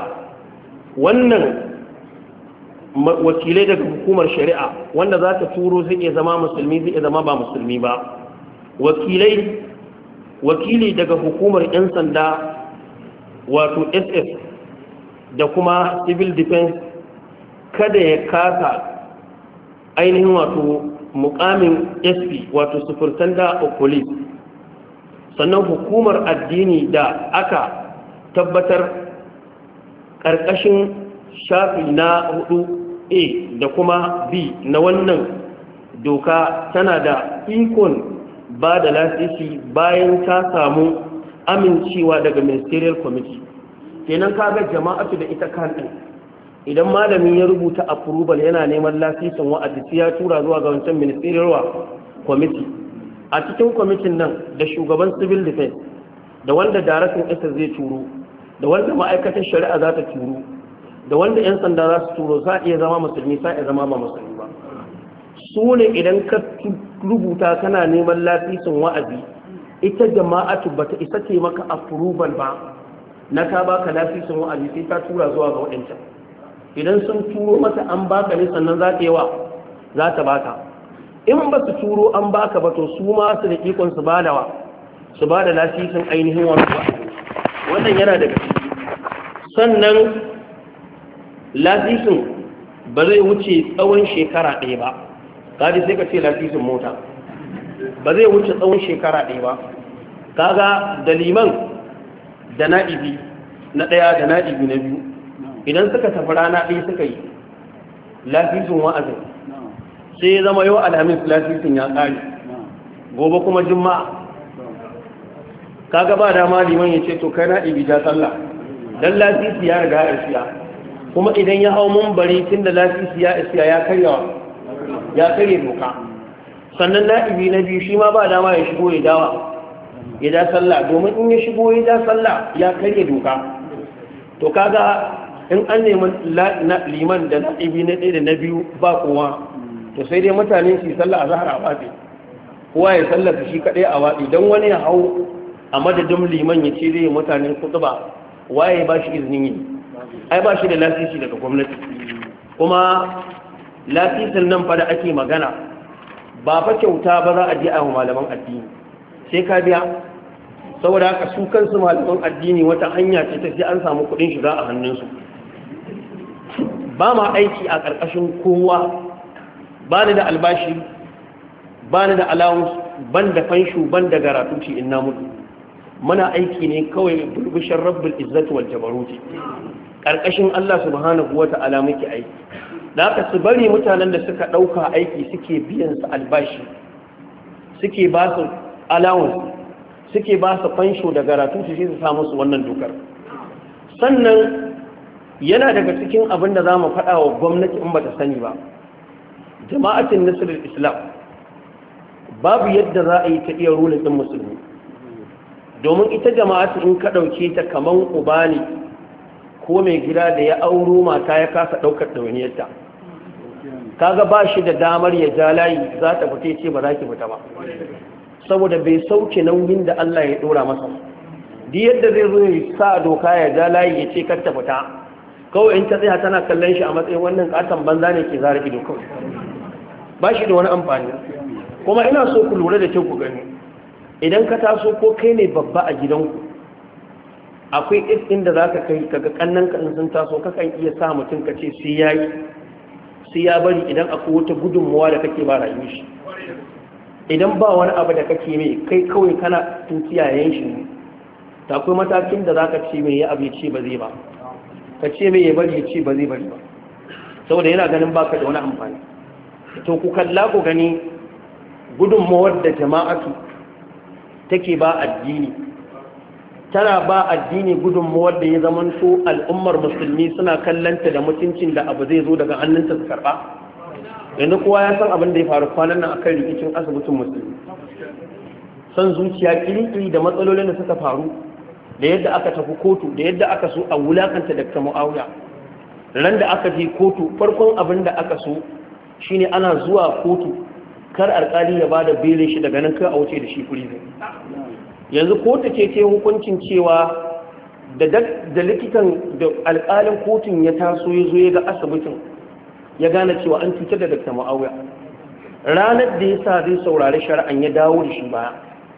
wannan wakilai daga hukumar shari'a wanda za ta turo zai iya zama musulmi zai iya zama ba musulmi ba wakili daga hukumar 'yan sanda wato SS da kuma civil defense kada ya kasa ainihin wato mukamin SP wato superintendent of police sannan hukumar addini da aka tabbatar ƙarƙashin shafi na 4A da kuma B na wannan doka tana da ikon ba da lasisi bayan ta samu amincewa daga ministerial committee. Kenan kaga jama'atu da ita kanta idan malami ya rubuta approval yana neman lasisin wa'azi sai ya tura zuwa ga wancan ministerial committee. A cikin kwamitin nan da shugaban civil defense da wanda daraktan isa zai turo da wanda ma'aikatar shari'a za ta turo da wanda 'yan sanda za su turo za iya zama musulmi za iya zama ba musulmi ba. Su ne idan ka rubuta kana neman lasisin wa'azi ita jama'atu ba ta isa ce maka approval ba na ta baka lasisin wa'azi sai ta tura zuwa ga waɗancan. Idan sun turo mata an baka ne sannan za ta yi wa za ta baka. In ba su turo an baka ba to su ma su da ikon su ba da lasisin ainihin wani wa'azi. Wannan yana daga ciki. Sannan lasisin ba zai wuce tsawon shekara ɗaya ba. Kaji sai ka ce lasisin mota ba zai wuce tsawon shekara ɗaya ba. Kaga da liman da na'ibi na ɗaya da na'ibi na biyu idan suka tafi rana ɗaya suka yi lasisin wa'azin sai ya zama yau alhamis lasisin ya ƙare gobe kuma juma'a kaga ba dama liman ya ce to kai na'ibi ta sallah dan lasisi ya riga ya siya kuma idan ya hau mumbari tun da lasisi ya siya ya karye doka. Sannan na'ibi na biyu shi ma ba dama ya shigo ya da sallah domin in ya shigo ya da sallah ya karye doka. To kaga in an nemi liman da na'ibi na ɗaya da na biyu ba kowa to sai dai mutane su yi sallah a zahar a watsi kowa ya sallata shi kaɗai a watsi don wani ya hau a madadin liman ya ce zai mutane kutuba waye ba shi izinin yi ai ba shi da lasisi daga gwamnati. Kuma lasisin nan fa da ake magana ba fa kyauta ba za a je a malaman addini sai ka biya. Saboda haka su kansu malaman addini wata hanya ce ta sai an samu kuɗin shiga a hannunsu. Ba ma aiki a ƙarƙashin kowa, ba ni da albashi, ba ni da allowance, ban da fanshu, ban da garatuci in na mutu. Muna aiki ne kawai burbushin rabbul izzati wal jabaruti. Ƙarƙashin Allah subhanahu wata'ala muke aiki. Da haka su bari mutanen da suka ɗauka aiki suke biyan su albashi, suke ba su allowance, suke ba su fansho da garatuci sai su samu su wannan dokar. Sannan yana daga cikin abin da za mu faɗa wa gwamnati in ba ta sani ba, jama'atin nasarar islam babu yadda za a yi ta iya rulin ɗin musulmi, domin ita jama'atu in ka ɗauke ta kaman uba ne ko mai gida da ya auro mata ya kasa ɗaukar ɗawainiyarta. Kaga ba shi da damar ya ja layi za ta fita ce ba za ki fita ba, saboda bai sauke nauyin da Allah ya ɗora masa. Duk yadda zai zo ya sa doka ya ja layi ya ce kar ta fita, kawai in ta tsaya tana kallon shi a matsayin wannan katon banza ne ke zara ido kawai, ba shi da wani amfani. Kuma ina so ku lura da kyau ku gani, idan ka taso ko kai ne babba a gidanku akwai inda za ka kai kaga kannan ka sun taso kakan iya sa mutum ka ce sai ya bari idan akwai wata gudunmuwa da kake ba rayuwar shi. Idan ba wani abu da kake mai kai kawai kana tuntiyayen shi ne, ta akwai matakin da za ka ce mai ya abu ya ce ba zai ba, ka ce mai ya bari ya ce ba zai bari ba, saboda yana ganin baka da wani amfani. To ku kalla ku gani gudunmawar da jama'atu take ba addini, tana ba addini gudunmawar da ya zamanto al'ummar musulmi suna kallanta da mutuncin da abu zai zo daga hannunta su karba. Yanzu kowa ya san abin da ya faru kwanan nan akan rikicin asibitin musulmi, san zuciya kiri da matsalolin da suka faru, da yadda aka tafi kotu, da yadda aka so a wulakanta Dr. Muawiya. Ran da aka je kotu farkon abin da aka so shine ana zuwa kotu kar alƙali ya bada belin shi daga nan kai a wuce da shi prison. Yanzu kotu ce hukuncin cewa da likitan da alƙalin kotun ya taso ya zo ya ga asibitin ya gane cewa an cutar da Dr. Muawiya. Ranar da ya sa zai saurari shari'an ya dawo da shi baya,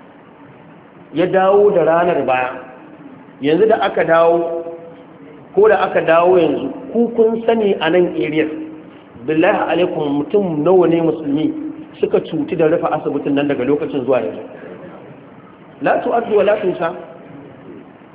ya dawo da ranar baya. Yanzu da aka dawo ko da aka dawo yanzu ku kun sani a nan area billahi alaikum mutum nawa ne musulmi suka cuti da rufe asibitin nan daga lokacin zuwa yanzu. La tu'addu wa la tunsa.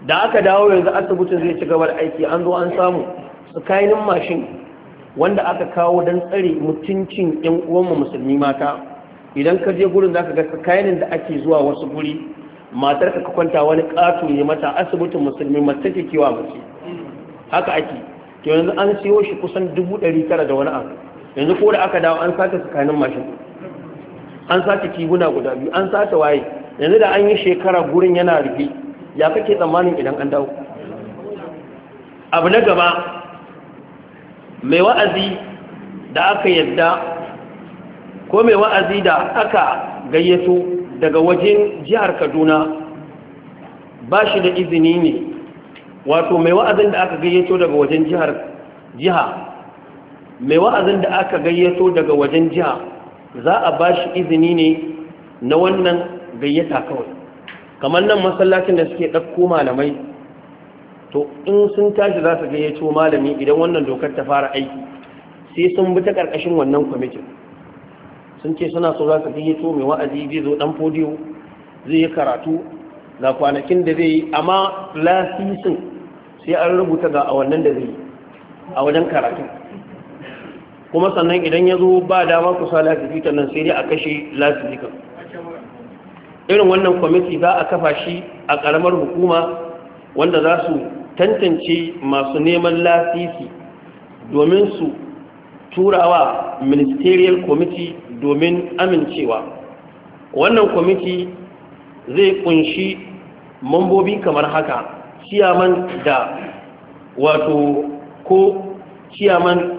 da aka dawo yanzu asibitin zai ci gaba da aiki an zo an samu tsakanin mashin wanda aka kawo don tsare mutuncin yan uwanmu musulmi mata idan ka je gurin zaka ga tsakanin da ake zuwa wasu guri matar ka kwanta wani ƙato ne mata asibitin musulmi mace take kewa mace haka ake to yanzu an siyo shi kusan 900 da wani abu yanzu ko da aka dawo an sace tsakanin mashin an sace kiguna guda biyu an sace waye yanzu da an yi shekara gurin yana rufe ya kake tsammanin idan an dawo abu na gaba mai wa'azi da aka yadda ko mai wa'azi da aka gayyato daga wajen jihar Kaduna ba shi da izini ne wato mai wa'azin da aka gayyato daga wajen jiha mai wa'azin da aka gayyato daga wajen jiha za a ba shi izini ne na wannan gayyata kawai kamar nan masallacin da suke ɗauko malamai to in sun tashi za su gayyato malami idan wannan dokar ta fara aiki sai sun bi ta ƙarƙashin wannan kwamitin sun ce suna so za su gayyato mai wa'azi zai zo ɗan fodiyo zai yi karatu ga kwanakin da zai yi amma lasisin sai an rubuta ga a wannan da zai yi a wajen karatu kuma sannan idan ya zo ba dama kusa lasifikan nan sai dai a kashe lasifikan irin wannan kwamiti za a kafa shi a ƙaramar hukuma wanda za su tantance masu neman lasisi domin su turawa ministerial committee domin amincewa wannan kwamiti zai kunshi mambobi kamar haka ciyaman da wato ko ciyaman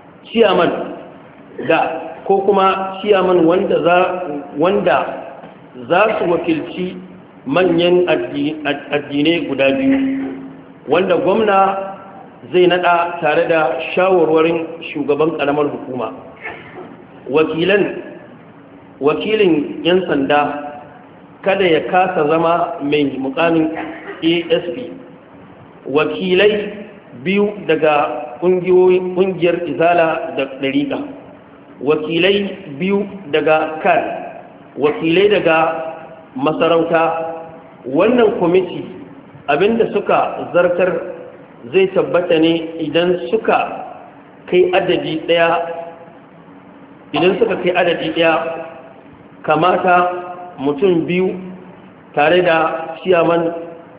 da ko kuma ciyaman wanda za su wakilci manyan addinai guda biyu wanda gwamna zai nada tare da shawarwarin shugaban karamar hukuma wakilin 'yan sanda kada ya kasa zama mai mukamin asp wakilai biyu daga ƙungiyar izala da ɗariƙa wakilai biyu daga kan wakilai daga masarauta wannan kwamiti abinda suka zartar zai tabbata ne idan suka kai adadi ɗaya kamata mutum biyu tare da ciyaman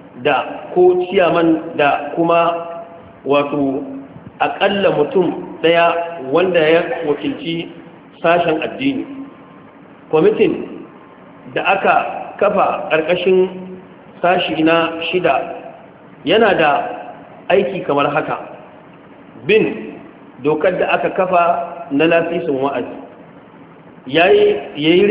da kuma wato aƙalla mutum ɗaya wanda ya wakilci sashen addini kwamitin da aka kafa ƙarƙashin sashi na 6 yana da aiki kamar haka bin dokar da aka kafa na lasisin wa'azi ya yi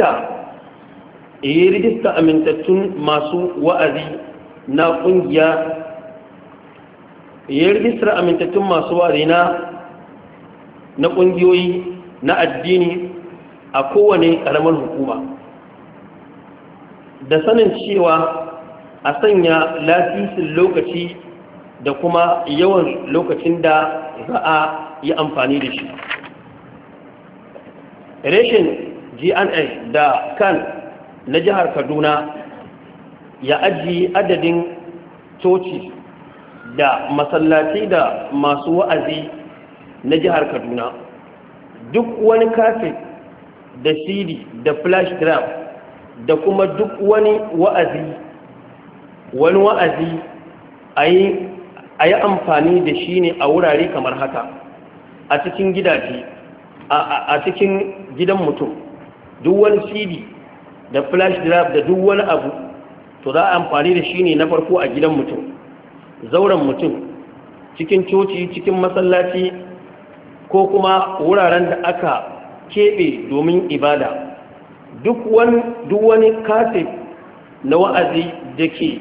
rijista amintattun masu wa'azi na ƙungiya ya yi rijistar amintattun masu wa'azi na ƙungiyoyi na addini a kowane ƙaramar hukuma da sanin cewa a sanya lasisin lokaci da kuma yawan lokacin da za a yi amfani da shi reshen gna da kan na jihar Kaduna ya ajiye adadin coci da masallaci da masu wa'azi na jihar Kaduna duk wani kaset da cd da flash drive da kuma duk wani wa'azi a yi amfani da shi ne a wurare kamar haka a cikin gidaje a cikin gidan mutum duk wani cd da flash drive da duk wani abu to za a amfani da shi ne na farko a gidan mutum zauren mutum cikin coci cikin masallaci ko kuma wuraren da aka keɓe domin ibada duk wani kaset na wa'azi da ke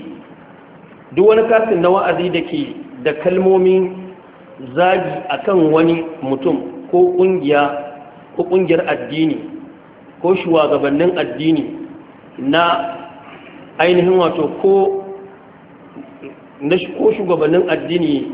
da kalmomin zagi akan wani mutum ko ƙungiyar addini ko shugabannin addini na ainihin wato ko shugabannin addini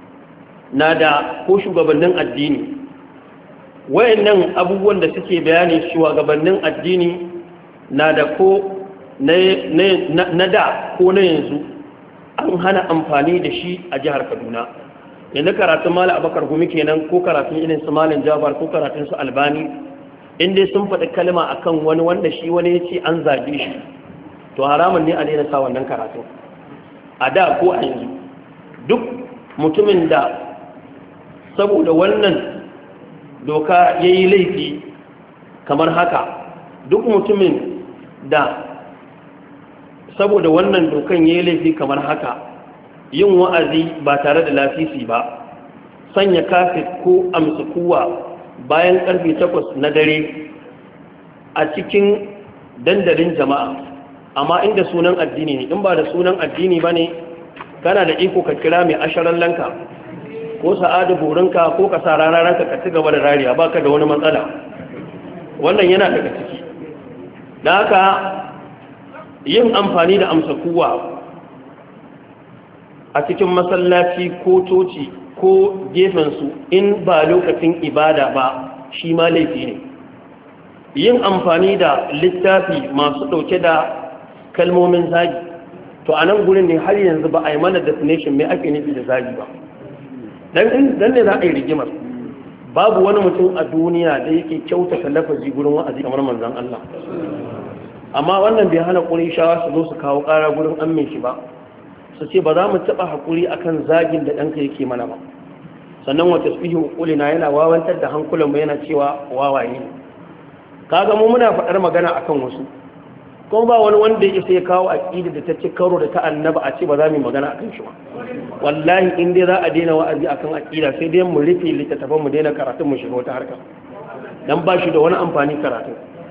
ko shugabannin addini wayannan abubuwan da suke bayani shugabannin addini na da ko na da ko na yanzu an hana amfani da shi a jihar Kaduna. Yanzu karatun Malam Abubakar Gumi kenan ko karatun irin su Malam Jafar ko karatun su Albani, in dai sun faɗi kalma akan wani wanda shi wani ya ce an zage shi, to haramun ne a daina sa wannan karatun. A da ko a yanzu duk mutumin da saboda wannan doka ya yi laifi kamar haka, duk mutumin da saboda wannan dokan ya yi laifi kamar haka, yin wa'azi ba tare da lafisi ba, sanya kafet ko amsa kuwa bayan karfe 8 na dare a cikin dandalin jama'a, amma inda sunan addini ne, in ba da sunan addini ba ne, kana da iko ka kira mai asharar lanka ko sa'adu burinka ko ka sa ranarka ka ci gaba da rariya, ba ka da wani matsala. Wannan yana daga ciki. Da haka yin amfani da amsa kuwa a cikin masallaci ko coci ko gefensu in ba lokacin ibada ba, shi ma laifi ne. Yin amfani da littafi masu ɗauke da kalmomin zagi, to a nan gurin ne har yanzu ba a yi mana definition mai ake nufi da zagi ba. Dan ne za a yi rigimar. Babu wani mutum a duniya da yake kyautata lafazi gurin wa'azi kamar manzon Allah. Amma wannan bai hana Qurayshawa su zo su kawo ƙara gurin ammin shi ba, su ce ba za mu taɓa haƙuri akan zagin da ɗanka yake mana ba. Sannan wa tasbihu qulina yana wawantar da hankulanmu yana cewa wawaye ne. Kaga mu muna faɗar magana akan wasu, kuma ba wani wanda ya sai kawo aqida da ta ci karo da ta annaba a ce ba za mu magana akan shi ba. Wallahi in dai za a daina wa'azi akan aqida sai dai mu rufe littattafan mu daina karatun mu shiga wata harka, dan ba shi da wani amfani karatu.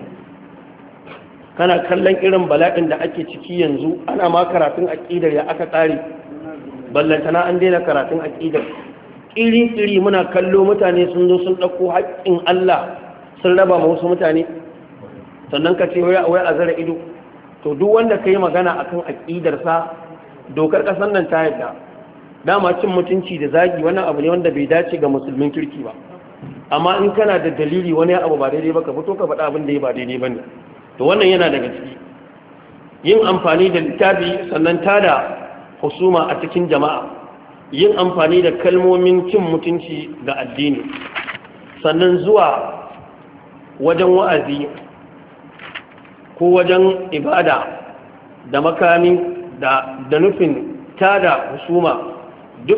Kana kallon irin bala'in da ake ciki yanzu, ana ma karatun aqidar ya aka tsare, ballantana an daina karatun aqidar. Iri muna kallo mutane sun zo sun ɗauko haƙƙin Allah sun raba ma wasu mutane, sannan ka ce wai a zara ido. To duk wanda ka yi magana akan aƙidarsa, dokar ƙasar nan ta yadda. Dama cin mutunci da zagi wannan abu ne wanda bai dace ga musulmin kirki ba, amma in kana da dalili wani abu ba daidai ba, ka fito ka faɗa abin da ya ba daidai ba ne. To wannan yana daga ciki. Yin amfani da littafi, sannan tada husuma a cikin jama'a, yin amfani da kalmomin cin mutunci ga addini, sannan zuwa wajen wa'azi ko wajen ibada da makami da nufin tada husuma, duk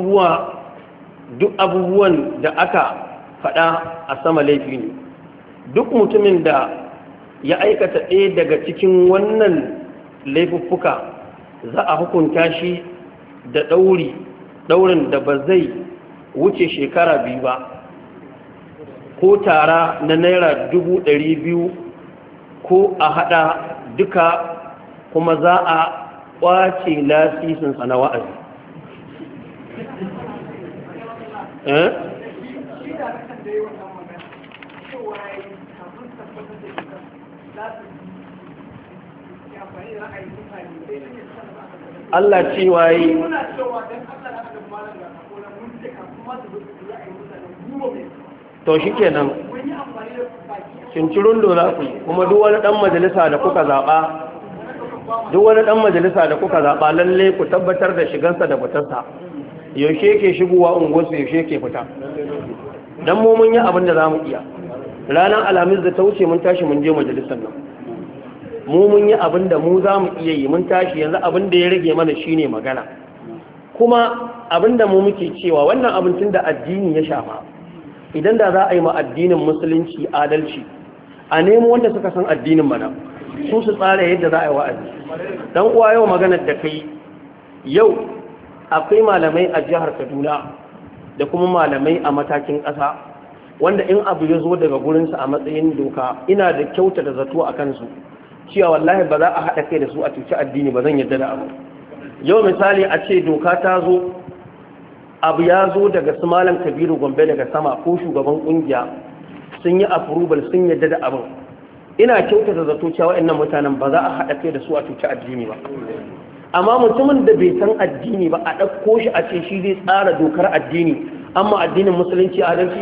abubuwan da aka faɗa a sama laifi ne. Duk mutumin da ya aikata ɗaya daga cikin wannan laifuffuka za a hukunta shi da ɗaurin da ba zai wuce shekara 2 ba, ko tara na naira 200,000 ko a haɗa duka, kuma za a ƙwace lasisinsa na wa'azi. Allah cewa yi to shi kenan cincirun za ku yi, kuma duk wani ɗan majalisa da kuka zaɓa lalle ku tabbatar da shigansa da fitarsa, yaushe ke shigowa unguwarsu yaushe ke fita, don mu mun yi abin da za mu iya. Ranar alhamis da ta wuce mun tashi mun je majalisar nan, mun yi abin da mu za mu iya yi, mun tashi. Yanzu abin da ya rage mana shine magana, kuma abin da mu muke cewa wannan abincin da addini ya shafa, idan da za a yi ma addinin musulunci adalci, a nemo wanda suka san addinin mana su tsara yadda za a yi wa'azi. Dan uwa, yau maganar da kai, yau akwai malamai a jihar Kaduna da kuma malamai a matakin ƙasa wanda in abu ya zo daga gurinsu a matsayin doka, ina da kyauta da zato a kansu cewa wallahi ba za a haɗa kai da su a cuci addini ba, zan yadda da abu. Yau misali a ce doka ta zo, abu ya zo daga su Malam Kabiru Gombe daga sama ko shugaban ƙungiya sun yi approval, sun yadda da abin, ina kyauta da zato cewa waɗannan mutanen ba za a haɗa kai da su a cuci addini ba. Amma mutumin da bai san addini ba a ɗauko shi a ce shi zai tsara dokar addini, amma addinin musulunci adalci,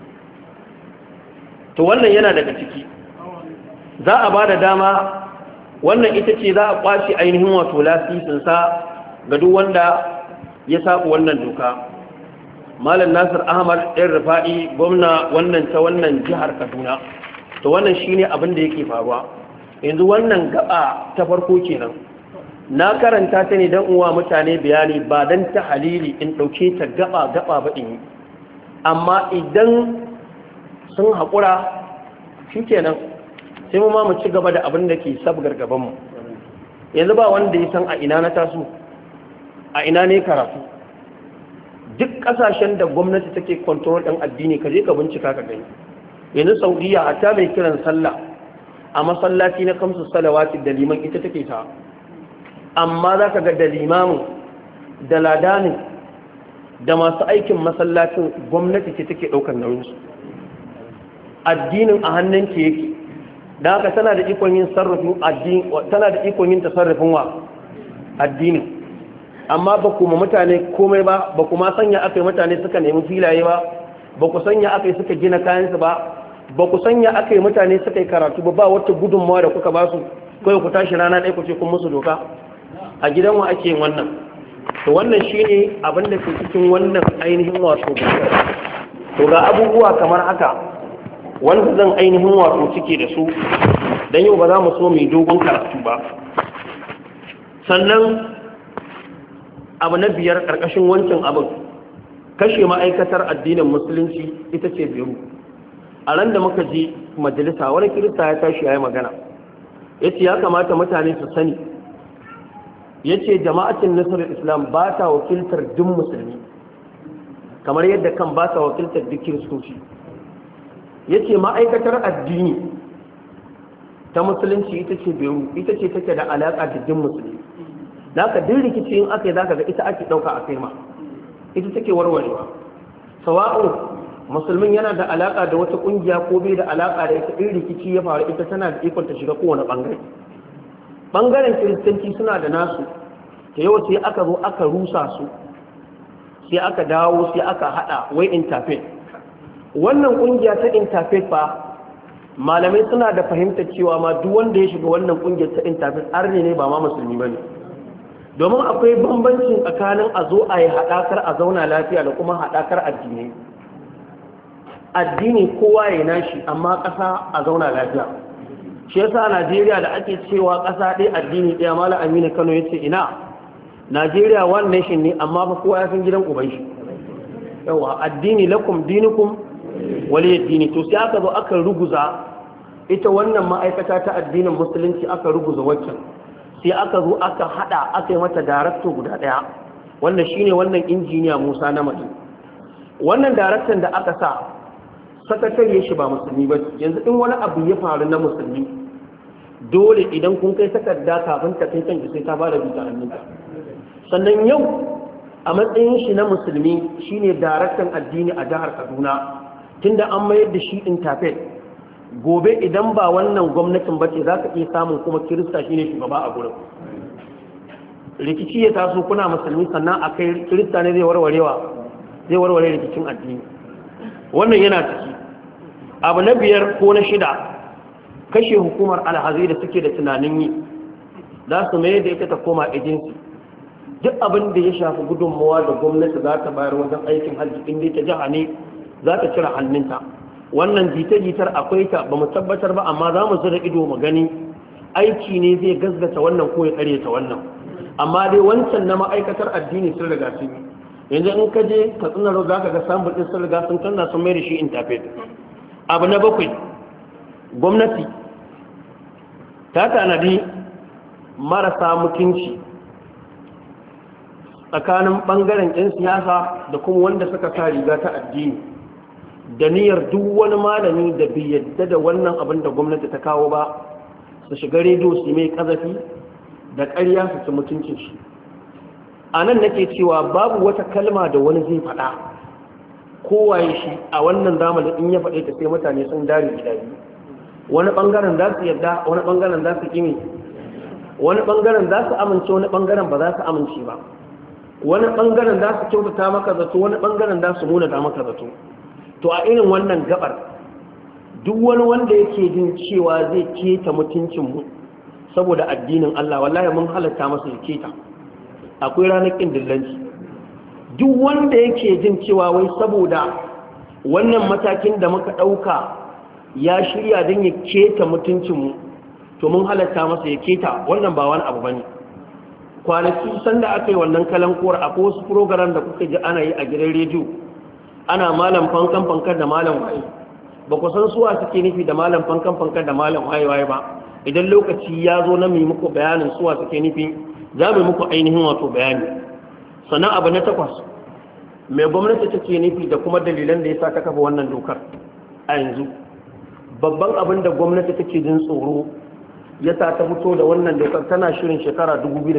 to wannan yana daga ciki. Za a ba da dama wannan ita ce za a kwace ainihin wato lasisinsa ga duk wanda ya saɓa wannan doka. Malam Nasir Ahmad ɗan Rufa'i gwamna wannan ta wannan jihar Kaduna, to wannan shine abin da yake faruwa yanzu. Wannan gaba ta farko kenan, na karanta ta ne don uwa mutane bayani ba don ta halili in ɗauke ta gaba ba in yi, amma idan sun haƙura shi kenan sai mu ma mu ci gaba da abin da ke sabgar gabanmu. Yanzu ba wanda ya san a ina na taso, a ina ne karatu. Duk ƙasashen da gwamnati take kwantarol ɗin addini ka je ka bincika ka gani. Yanzu Saudiya hatta mai kiran sallah a masallaci na kamsu salawati da liman ita take ta, amma za ka ga da limamin da ladanin da masu aikin masallacin gwamnati ce take ɗaukar nauyinsu. Addinin a hannun ke yake, da haka tana da ikon yin sarrafin addini, tana da ikon yin tasarrufin wa addini. Amma ba ku ma mutane komai ba, ba ku ma sanya aka yi mutane suka nemi filaye ba, ba ku sanya aka yi suka gina kayansu ba, ba ku sanya aka yi mutane suka yi karatu ba, ba wata gudunmawa da kuka ba su, kawai ku tashi rana ɗaya ku ce kun musu doka. A gidan wa ake yin wannan. To wannan shine abin da ke cikin wannan ainihin wato dokar. To ga abubuwa kamar haka wanda zan ainihin wato cike da su, dan yau ba za mu so mu yi dogon karatu ba. Sannan abu na biyar ƙarƙashin wancan abin, kashe ma'aikatar addinin musulunci ita ce biyu. A ran da muka je majalisa wani kirista ya tashi ya yi magana, ya ce ya kamata mutane su sani, ya ce jama'atin nasarar islam ba ta wakiltar duk musulmi kamar yadda kan ba ta wakiltar duk kiristoci. Ya ce ma'aikatar addini ta musulunci ita ce biyu, ita ce take da alaƙa da duk musulmi. Da ka duk rikici in aka yi za ka ga ita ake ɗauka a kai ma, ita take warwarewa. Sawa'un musulmin yana da alaƙa da wata ƙungiya ko bai da alaƙa da ita, in rikici ya faru ita tana da ikon ta shiga kowane ɓangare. Ɓangaren kiristanci suna da nasu, ta yau sai aka zo aka rusa su, sai aka dawo sai aka haɗa wai interfaith. Wannan ƙungiya ta interfaith fa malamai suna da fahimtar cewa ma duk wanda ya shiga wannan ƙungiyar ta interfaith arne ne ba ma musulmi ba ne. Domin akwai bambancin tsakanin a zo a yi haɗakar a zauna lafiya da kuma haɗakar addini. Addini kowa ya nashi, amma ƙasa a zauna lafiya. Shi yasa a Najeriya da ake cewa ƙasa ɗaya addini ɗaya, Malam Aminu Kano ya ce ina Najeriya one nation ne, amma fa kowa ya san gidan uban shi. Yawa addini lakum dinukum wali addini. To sai aka zo aka ruguza ita wannan ma'aikata ta addinin musulunci, aka ruguza waccan. Sai aka zo aka hada aka yi mata darakto guda daya, wanda shine wannan injiniya Musa Namadi. Wannan daraktan da aka sa sakatare shi ba musulmi ba. Yanzu in wani abu ya faru na musulmi, dole idan kun kai takarda kafin ta kai kanki sai ta bada bita hannunka. Sannan yau a matsayin shi na musulmi shine daraktan addini a jihar Kaduna, tunda an mayar da shi interfaith. Gobe idan ba wannan gwamnatin bace za ka iya samun kuma kirista shine shugaba a gurin. Rikici ya taso kuna musulmi sannan a kai kirista ne zai warware rikicin addini. Wannan yana ciki. Abu na biyar ko na shida, kashe hukumar alhazai da suke da tunanin yi, za su mayar da ita ta koma agency. Duk abin da ya shafi gudunmawa da gwamnati za ta bayar wajen aikin hajji inda ta jiha ne za ta cire hannunta. Wannan jita-jitar akwai ta ba mu tabbatar ba, amma za mu zura ido mu gani aiki ne zai gazzata wannan ko ya kare ta wannan. Amma dai wancan na ma'aikatar addini sun riga sun yi. Yanzu in ka je ka tsinaro za ka ga samun ɗin sun riga sun canza sun mai da shi interfaith. Abu na bakwai, gwamnati ta tanadi marasa mutunci tsakanin ɓangaren 'yan siyasa da kuma wanda suka sa riga ta addini, da niyyar duk wani malami da bai yadda da wannan abin da gwamnati ta kawo ba su shiga rediyo su mai kazafi da ƙarya su ci mutuncin shi. A nan nake cewa babu wata kalma da wani zai faɗa kowaye shi a wannan zamanin in ya faɗe ta sai mutane sun dare gida biyu. Wani ɓangaren za su yadda, wani ɓangaren za su ƙime, wani ɓangaren za su amince, wani ɓangaren ba za su amince ba. Wani ɓangaren za su kyautata maka zato, wani ɓangaren za su munana maka zato. To a irin wannan gabar duk wani wanda yake jin cewa zai keta mutuncinmu saboda addinin Allah wallahi mun halatta masa ya keta akwai ranar kin dillanci duk wanda yake jin cewa wai saboda wannan matakin da muka ɗauka ya shirya don ya keta mutuncinmu to mun halatta masa ya keta wannan ba wani abu bane kwanaki sanda aka yi wannan kalankuwar a wasu program da kuka ji ana yi a gidan rediyo ana malam fankan fankar da malam waye ba ku san suwa suke nufi da malam fankan fankar da malam waye ba idan lokaci ya zo na mai muku bayanin suwa suke nufi za mu muku ainihin wato bayani sannan abu na 8 mai gwamnati take nufi da kuma dalilan da ya sa ta kafa wannan dokar a yanzu babban abin da gwamnati take jin tsoro ya sa ta fito da wannan dokar tana shirin shekara 2019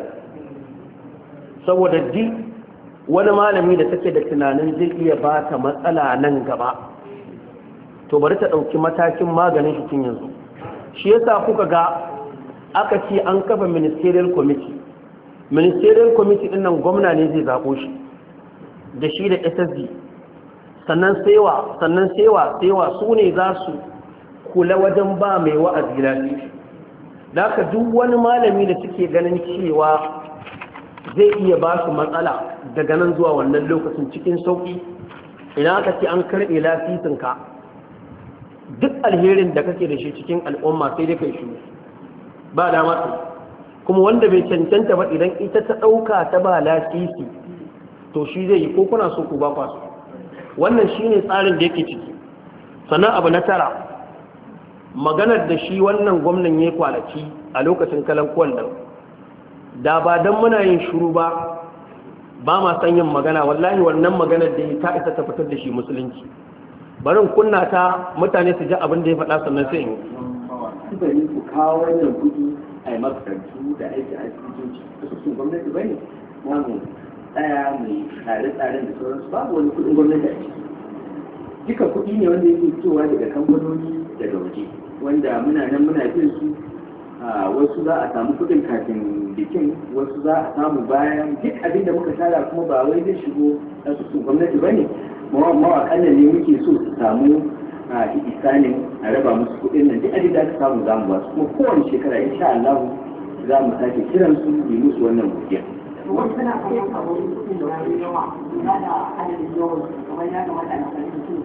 saboda wani malami da take da tunanin zai iya ba ta matsala nan gaba to bari ta ɗauki matakin maganin shi tun yanzu shi yasa kuka ga aka ce an kafa ministerial committee din nan gwamna ne zai zaɓo shi da shi da SSD sannan sewa su ne za su kula wajen ba mai wa'azi lafiya da haka duk wani malami da suke ganin cewa zai iya ba su matsala daga nan zuwa wannan lokacin cikin sauƙi idan aka ce an karɓe lafisinka duk alherin da kake da shi cikin al'umma sai dai kai shi ba dama kuma wanda bai cancanta ba idan ita ta ɗauka ta ba lasisi to shi zai yi ko kuna so ku ba kwasu wannan shi ne tsarin da yake ciki sannan abu na 9 maganar da shi wannan gwamnan ya kwalaci a lokacin kalankuwan nan da ba don muna yin shuru ba ma san yin magana wallahi wannan maganar da ta isa ta fitar da shi musulunci barin kunna ta mutane su ji abin da ya faɗa sannan sai yi ku kawo wannan kuɗi a yi makarantu da aiki a asibitoci da su gwamnati ba ne namu tsaya mai tsare-tsaren da sauransu babu wani kuɗin gwamnati a ciki duka kuɗi ne wanda yake fitowa daga kamfanoni daga waje wanda muna nan muna bin su wasu za a samu kuɗin kafin bikin wasu za a samu bayan duk abin da muka tara kuma ba wai zai shigo asusun gwamnati ba ne mawaƙan ne muke so su samu isanin a raba musu kuɗin nan duk abin da aka samu za mu ba su kuma kowane shekara insha Allah za mu sake kiran su yi musu wannan godiya. Wani suna kayan abu kuɗin da wani yawa ba da adadin yawan kamar ya kamata a kan mutum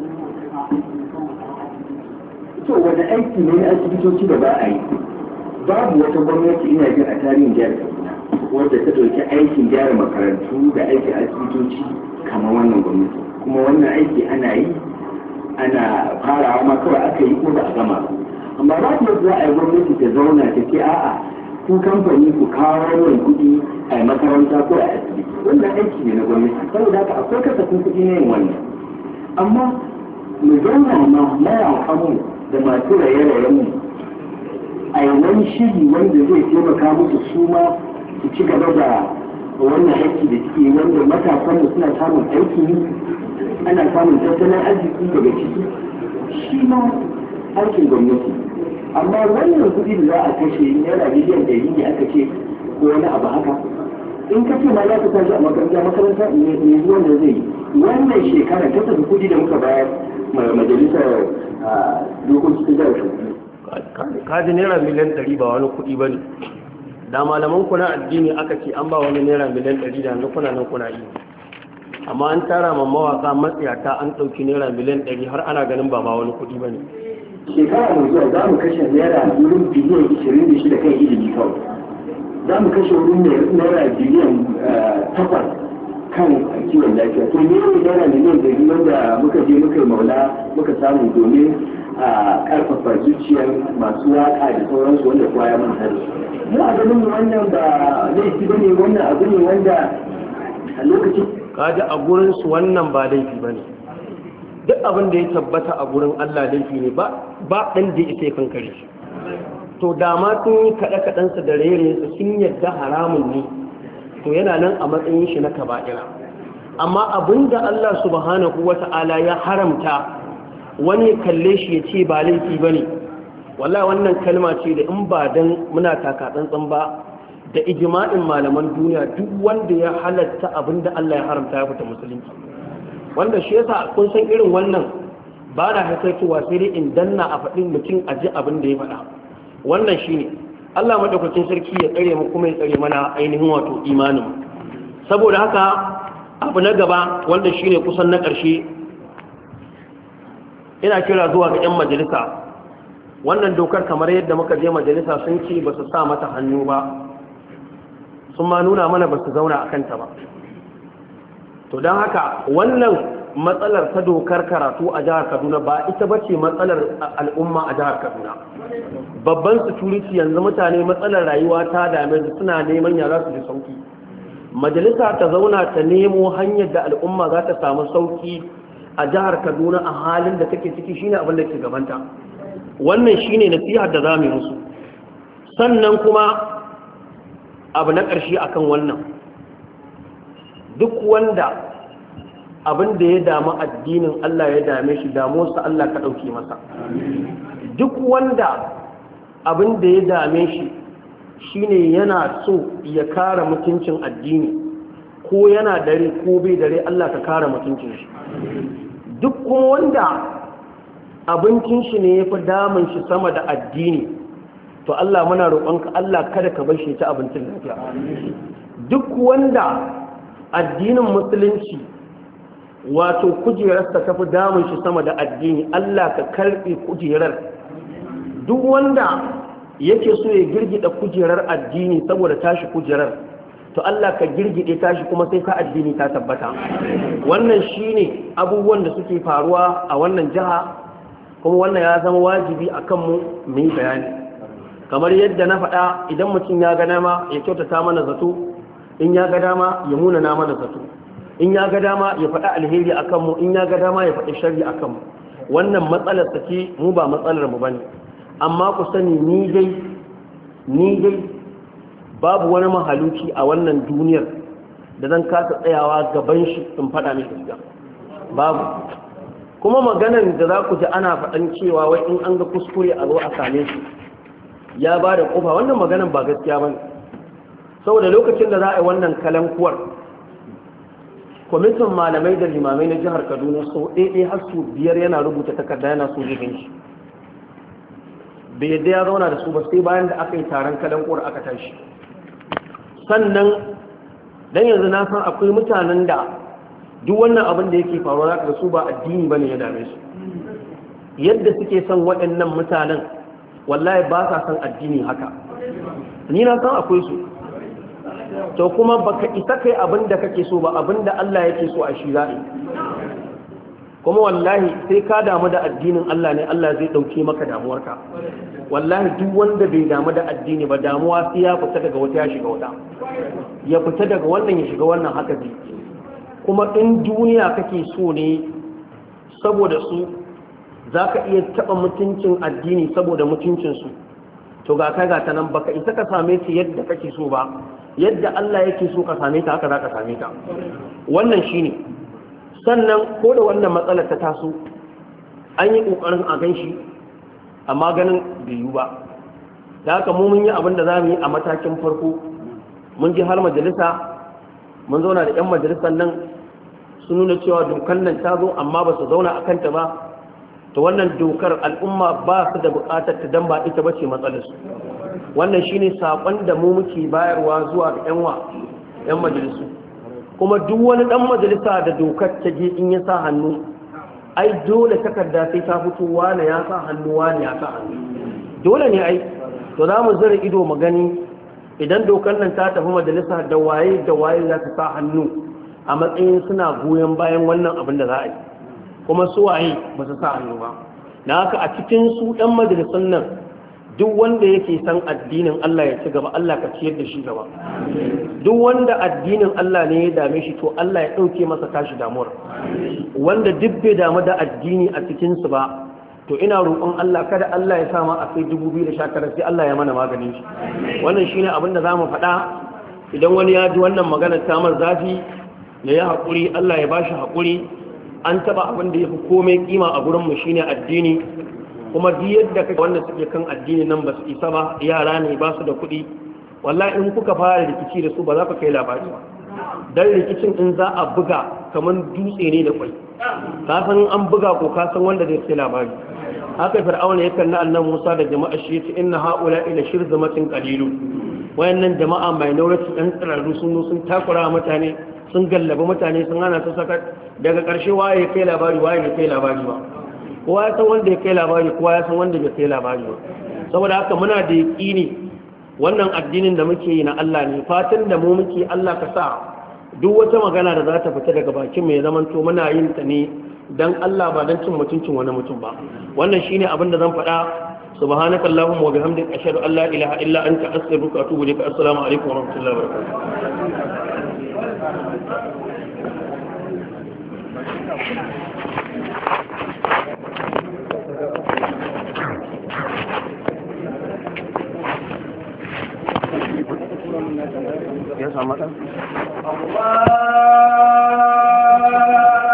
to wani aiki ne na asibitoci da ba a yi babu wata gwamnati ina jin a tarihin jihar Kaduna wadda ta ɗauki aikin gyara makarantu da aikin asibitoci kamar wannan gwamnati kuma wannan aiki ana yi ana farawa ma kawai aka yi ko ba a gama amma ba ta za a yi gwamnati ta zauna ta ce a'a ku kamfani ku kawo wannan kuɗi a yi makaranta ko a asibiti wannan aiki ne na gwamnati saboda haka akwai kasafin kuɗi na yin wannan amma mu zauna ma mayaƙanmu da masu raye-rayenmu a yi wani shiri wanda zai taimaka musu su ma su ci gaba da wannan aiki da suke wanda matasanmu suna samun aiki ana samun tattalin arziki daga ciki shi ma aikin gwamnati amma wannan kuɗi da za a kashe naira miliyan 100 ne aka ce ko wani abu haka in ka ce ma za ka tashi a makaranta ne zuwan da zai yi wannan shekara ta tafi kuɗi da muka bayar majalisar dokoki ta jihar Sokoto kaji naira miliyan 100 ba wani kuɗi ba ne da malaman kuna addini aka ce an ba wani naira miliyan 100 da yanzu kuna nan kuna yi amma an tara ma mawaka matsiyata an ɗauki naira miliyan 100 har ana ganin ba ma wani kuɗi ba ne shekara mai zuwa za mu kashe naira wurin biliyan 26 kan ilimi kawai za mu kashe wurin naira biliyan 8 kan kiwon lafiya to ne naira miliyan 100 wanda muka je muka maula muka samu domin a karfafa zuciyar masu waka da sauransu wanda kowa ya manta da su mu a ganin wannan ba laifi ba ne wannan abu ne wanda a lokacin kaji a gurin su wannan ba laifi ba ne duk abin da ya tabbata a gurin Allah laifi ne ba ɗan da ya kankare shi to dama sun yi kaɗe-kaɗensa da rere sun yadda haramun ne to yana nan a matsayin shi na kaba'ira amma abin da Allah subhanahu wata'ala ya haramta wani kalle shi ya ce ba laifi ba ne wallahi wannan kalma ce da in ba dan muna taka tsantsan ba da ijma'in malaman duniya duk wanda ya halatta abin da Allah ya haramta ya fita musulunci wanda shi yasa kun san irin wannan ba na hakaitowa sai dai in danna a faɗin mutum a ji abin da ya faɗa wannan shine Allah madaukakin sarki ya tsare mu kuma ya tsare mana ainihin wato imanin saboda haka abu na gaba wanda shine kusan na ƙarshe ina kira zuwa ga 'yan majalisa wannan dokar kamar yadda muka je majalisa sun ce ba su sa mata hannu ba sun ma nuna mana ba su zauna a kanta ba to don haka wannan matsalar ta dokar karatu a jihar Kaduna ba ita ba ce matsalar al'umma a jihar Kaduna babban security yanzu mutane matsalar rayuwa ta dame su suna neman ya za su ji sauki majalisa ta zauna ta nemo hanyar da al'umma za ta samu sauki a jihar Kaduna a halin da take ciki shine abin da ke gabanta wannan shine nasihar da zamu yi musu sannan kuma abu na ƙarshe akan wannan duk wanda abin da ya damu addinin Allah ya dame shi damuwarsa Allah ka ɗauke masa duk wanda abin da ya dame shi shine yana so ya kare mutuncin addini ko yana dare ko bai dare Allah ka kare mutuncin shi duk kuma wanda abincin shi ne ya fi damun shi sama da addini to Allah muna roƙonka Allah kada ka bar shi ta abincin lafiya duk wanda addinin musulunci wato kujerarsa ta fi damun shi sama da addini Allah ka karɓe kujerar duk wanda yake so ya girgida kujerar addini saboda tashi kujerar to Allah ka girgide tashi kuma sai ka addini ta tabbata wannan shine abubuwan da suke faruwa a wannan jiha kuma wannan ya zama wajibi akan mu mu yi bayani kamar yadda na faɗa idan mutum ya ga dama ya kyautata mana zato in ya ga dama ya munana mana zato in ya ga dama ya faɗa alheri akan mu in ya ga dama ya faɗi sharri akan mu wannan matsalar take mu ba matsalar mu bane amma ku sani ni dai babu wani mahaluki a wannan duniyar da zan kasa tsayawa gaban shi in faɗa mai gaskiya babu kuma maganar da za ku ji ana faɗan cewa wai in an ga kuskure a zo a same shi ya ba da ƙofa wannan maganar ba gaskiya ba ne saboda lokacin da za a yi wannan kalankuwar kwamitin malamai da limamai na jihar Kaduna sau ɗaiɗai har su 5 yana rubuta takarda yana so zai shi bai yadda ya zauna da su ba sai bayan da aka yi taron kalankuwar aka tashi sannan dan yanzu na san akwai mutanen da duk wannan abin da yake faruwa zaka su ba addini bane ya dame su yadda suke son waɗannan mutanen wallahi ba sa son addini haka ni na san akwai su to kuma baka isa kai abin da kake so ba abin da Allah yake so a shi za'i kuma wallahi sai ka damu da addinin Allah ne Allah zai dauke maka damuwarka wallahi duk wanda bai damu da addini ba damuwa sai ya fita daga wata ya shiga wata ya fita daga wannan ya shiga wannan haka zai kuma in duniya kake so ne saboda su zaka iya taba mutuncin addini saboda mutuncin su to ga kai ga ta nan baka isa ka same ta yadda kake so ba yadda Allah yake so ka same ta haka zaka same ta wannan shine sannan ko da wannan matsalar ta taso an yi kokarin a ganshi amma ganin bai yi ba da haka mu mun yi abin da za mu yi a matakin farko mun ji har majalisa mun zauna da 'yan majalisar nan sun nuna cewa dokar nan ta zo amma ba su zauna a kanta ba to wannan dokar al'umma ba su da buƙatar ta dan ba ita bace matsalarsu wannan shine sakon da mu muke bayarwa zuwa ga 'yan majalisu kuma duk wani dan majalisa da dokar ta je in ya sa hannu ai dole takarda sai ta fito wani ya sa hannu wani ya sa hannu dole ne ai to za mu zira ido mu gani idan dokar nan ta tafi majalisa da waye za ta sa hannu a matsayin suna goyon bayan wannan abin da za a yi kuma su waye ba su sa hannu ba na haka a cikin su ɗan majalisun nan duk wanda yake san addinin Allah ya ci gaba Allah ka ciyar da shi gaba duk wanda addinin Allah ne ya dame shi to Allah ya ɗauke masa tashi damuwar wanda duk bai damu da addini a cikinsu ba to ina roƙon Allah kada Allah ya sama a kai 2019 sai Allah ya mana maganin shi wannan shine abin da zamu faɗa idan wani ya ji wannan maganar tamar zafi ya yi haƙuri Allah ya bashi haƙuri an taɓa abin da ya fi komai kima a gurinmu shine addini kuma duk yadda kake wanda suke kan addini nan ba su isa ba yara ne ba su da kuɗi wallahi in kuka fara rikici da su ba za ka kai labari ba dan rikicin in za a buga kamar dutse ne da kwai ka san an buga ko ka san wanda zai kai labari haka fir'auna ya kanna annabi Musa da jama'a shi yace inna haula ila shirzamatin qalilun wayannan jama'a mai naurati dan tsararru sun takura mutane sun gallaba mutane sun hana su saka daga ƙarshe waye ya kai labari waye ya kai labari ba kowa ya san wanda ya kai labari kowa ya san wanda bai kai labari ba saboda haka muna da yaƙini wannan addinin da muke yi na Allah ne fatan da mu muke Allah ka sa duk wata magana da za ta fita daga bakin mai zaman to muna yin ta ne dan Allah ba dan cin mutuncin wani mutum ba wannan shine abin da zan faɗa subhanakallahumma wa bihamdika ashhadu an la ilaha illa anta astaghfiruka wa atubu ilaik assalamu alaikum wa rahmatullahi wa barakatuh ya sama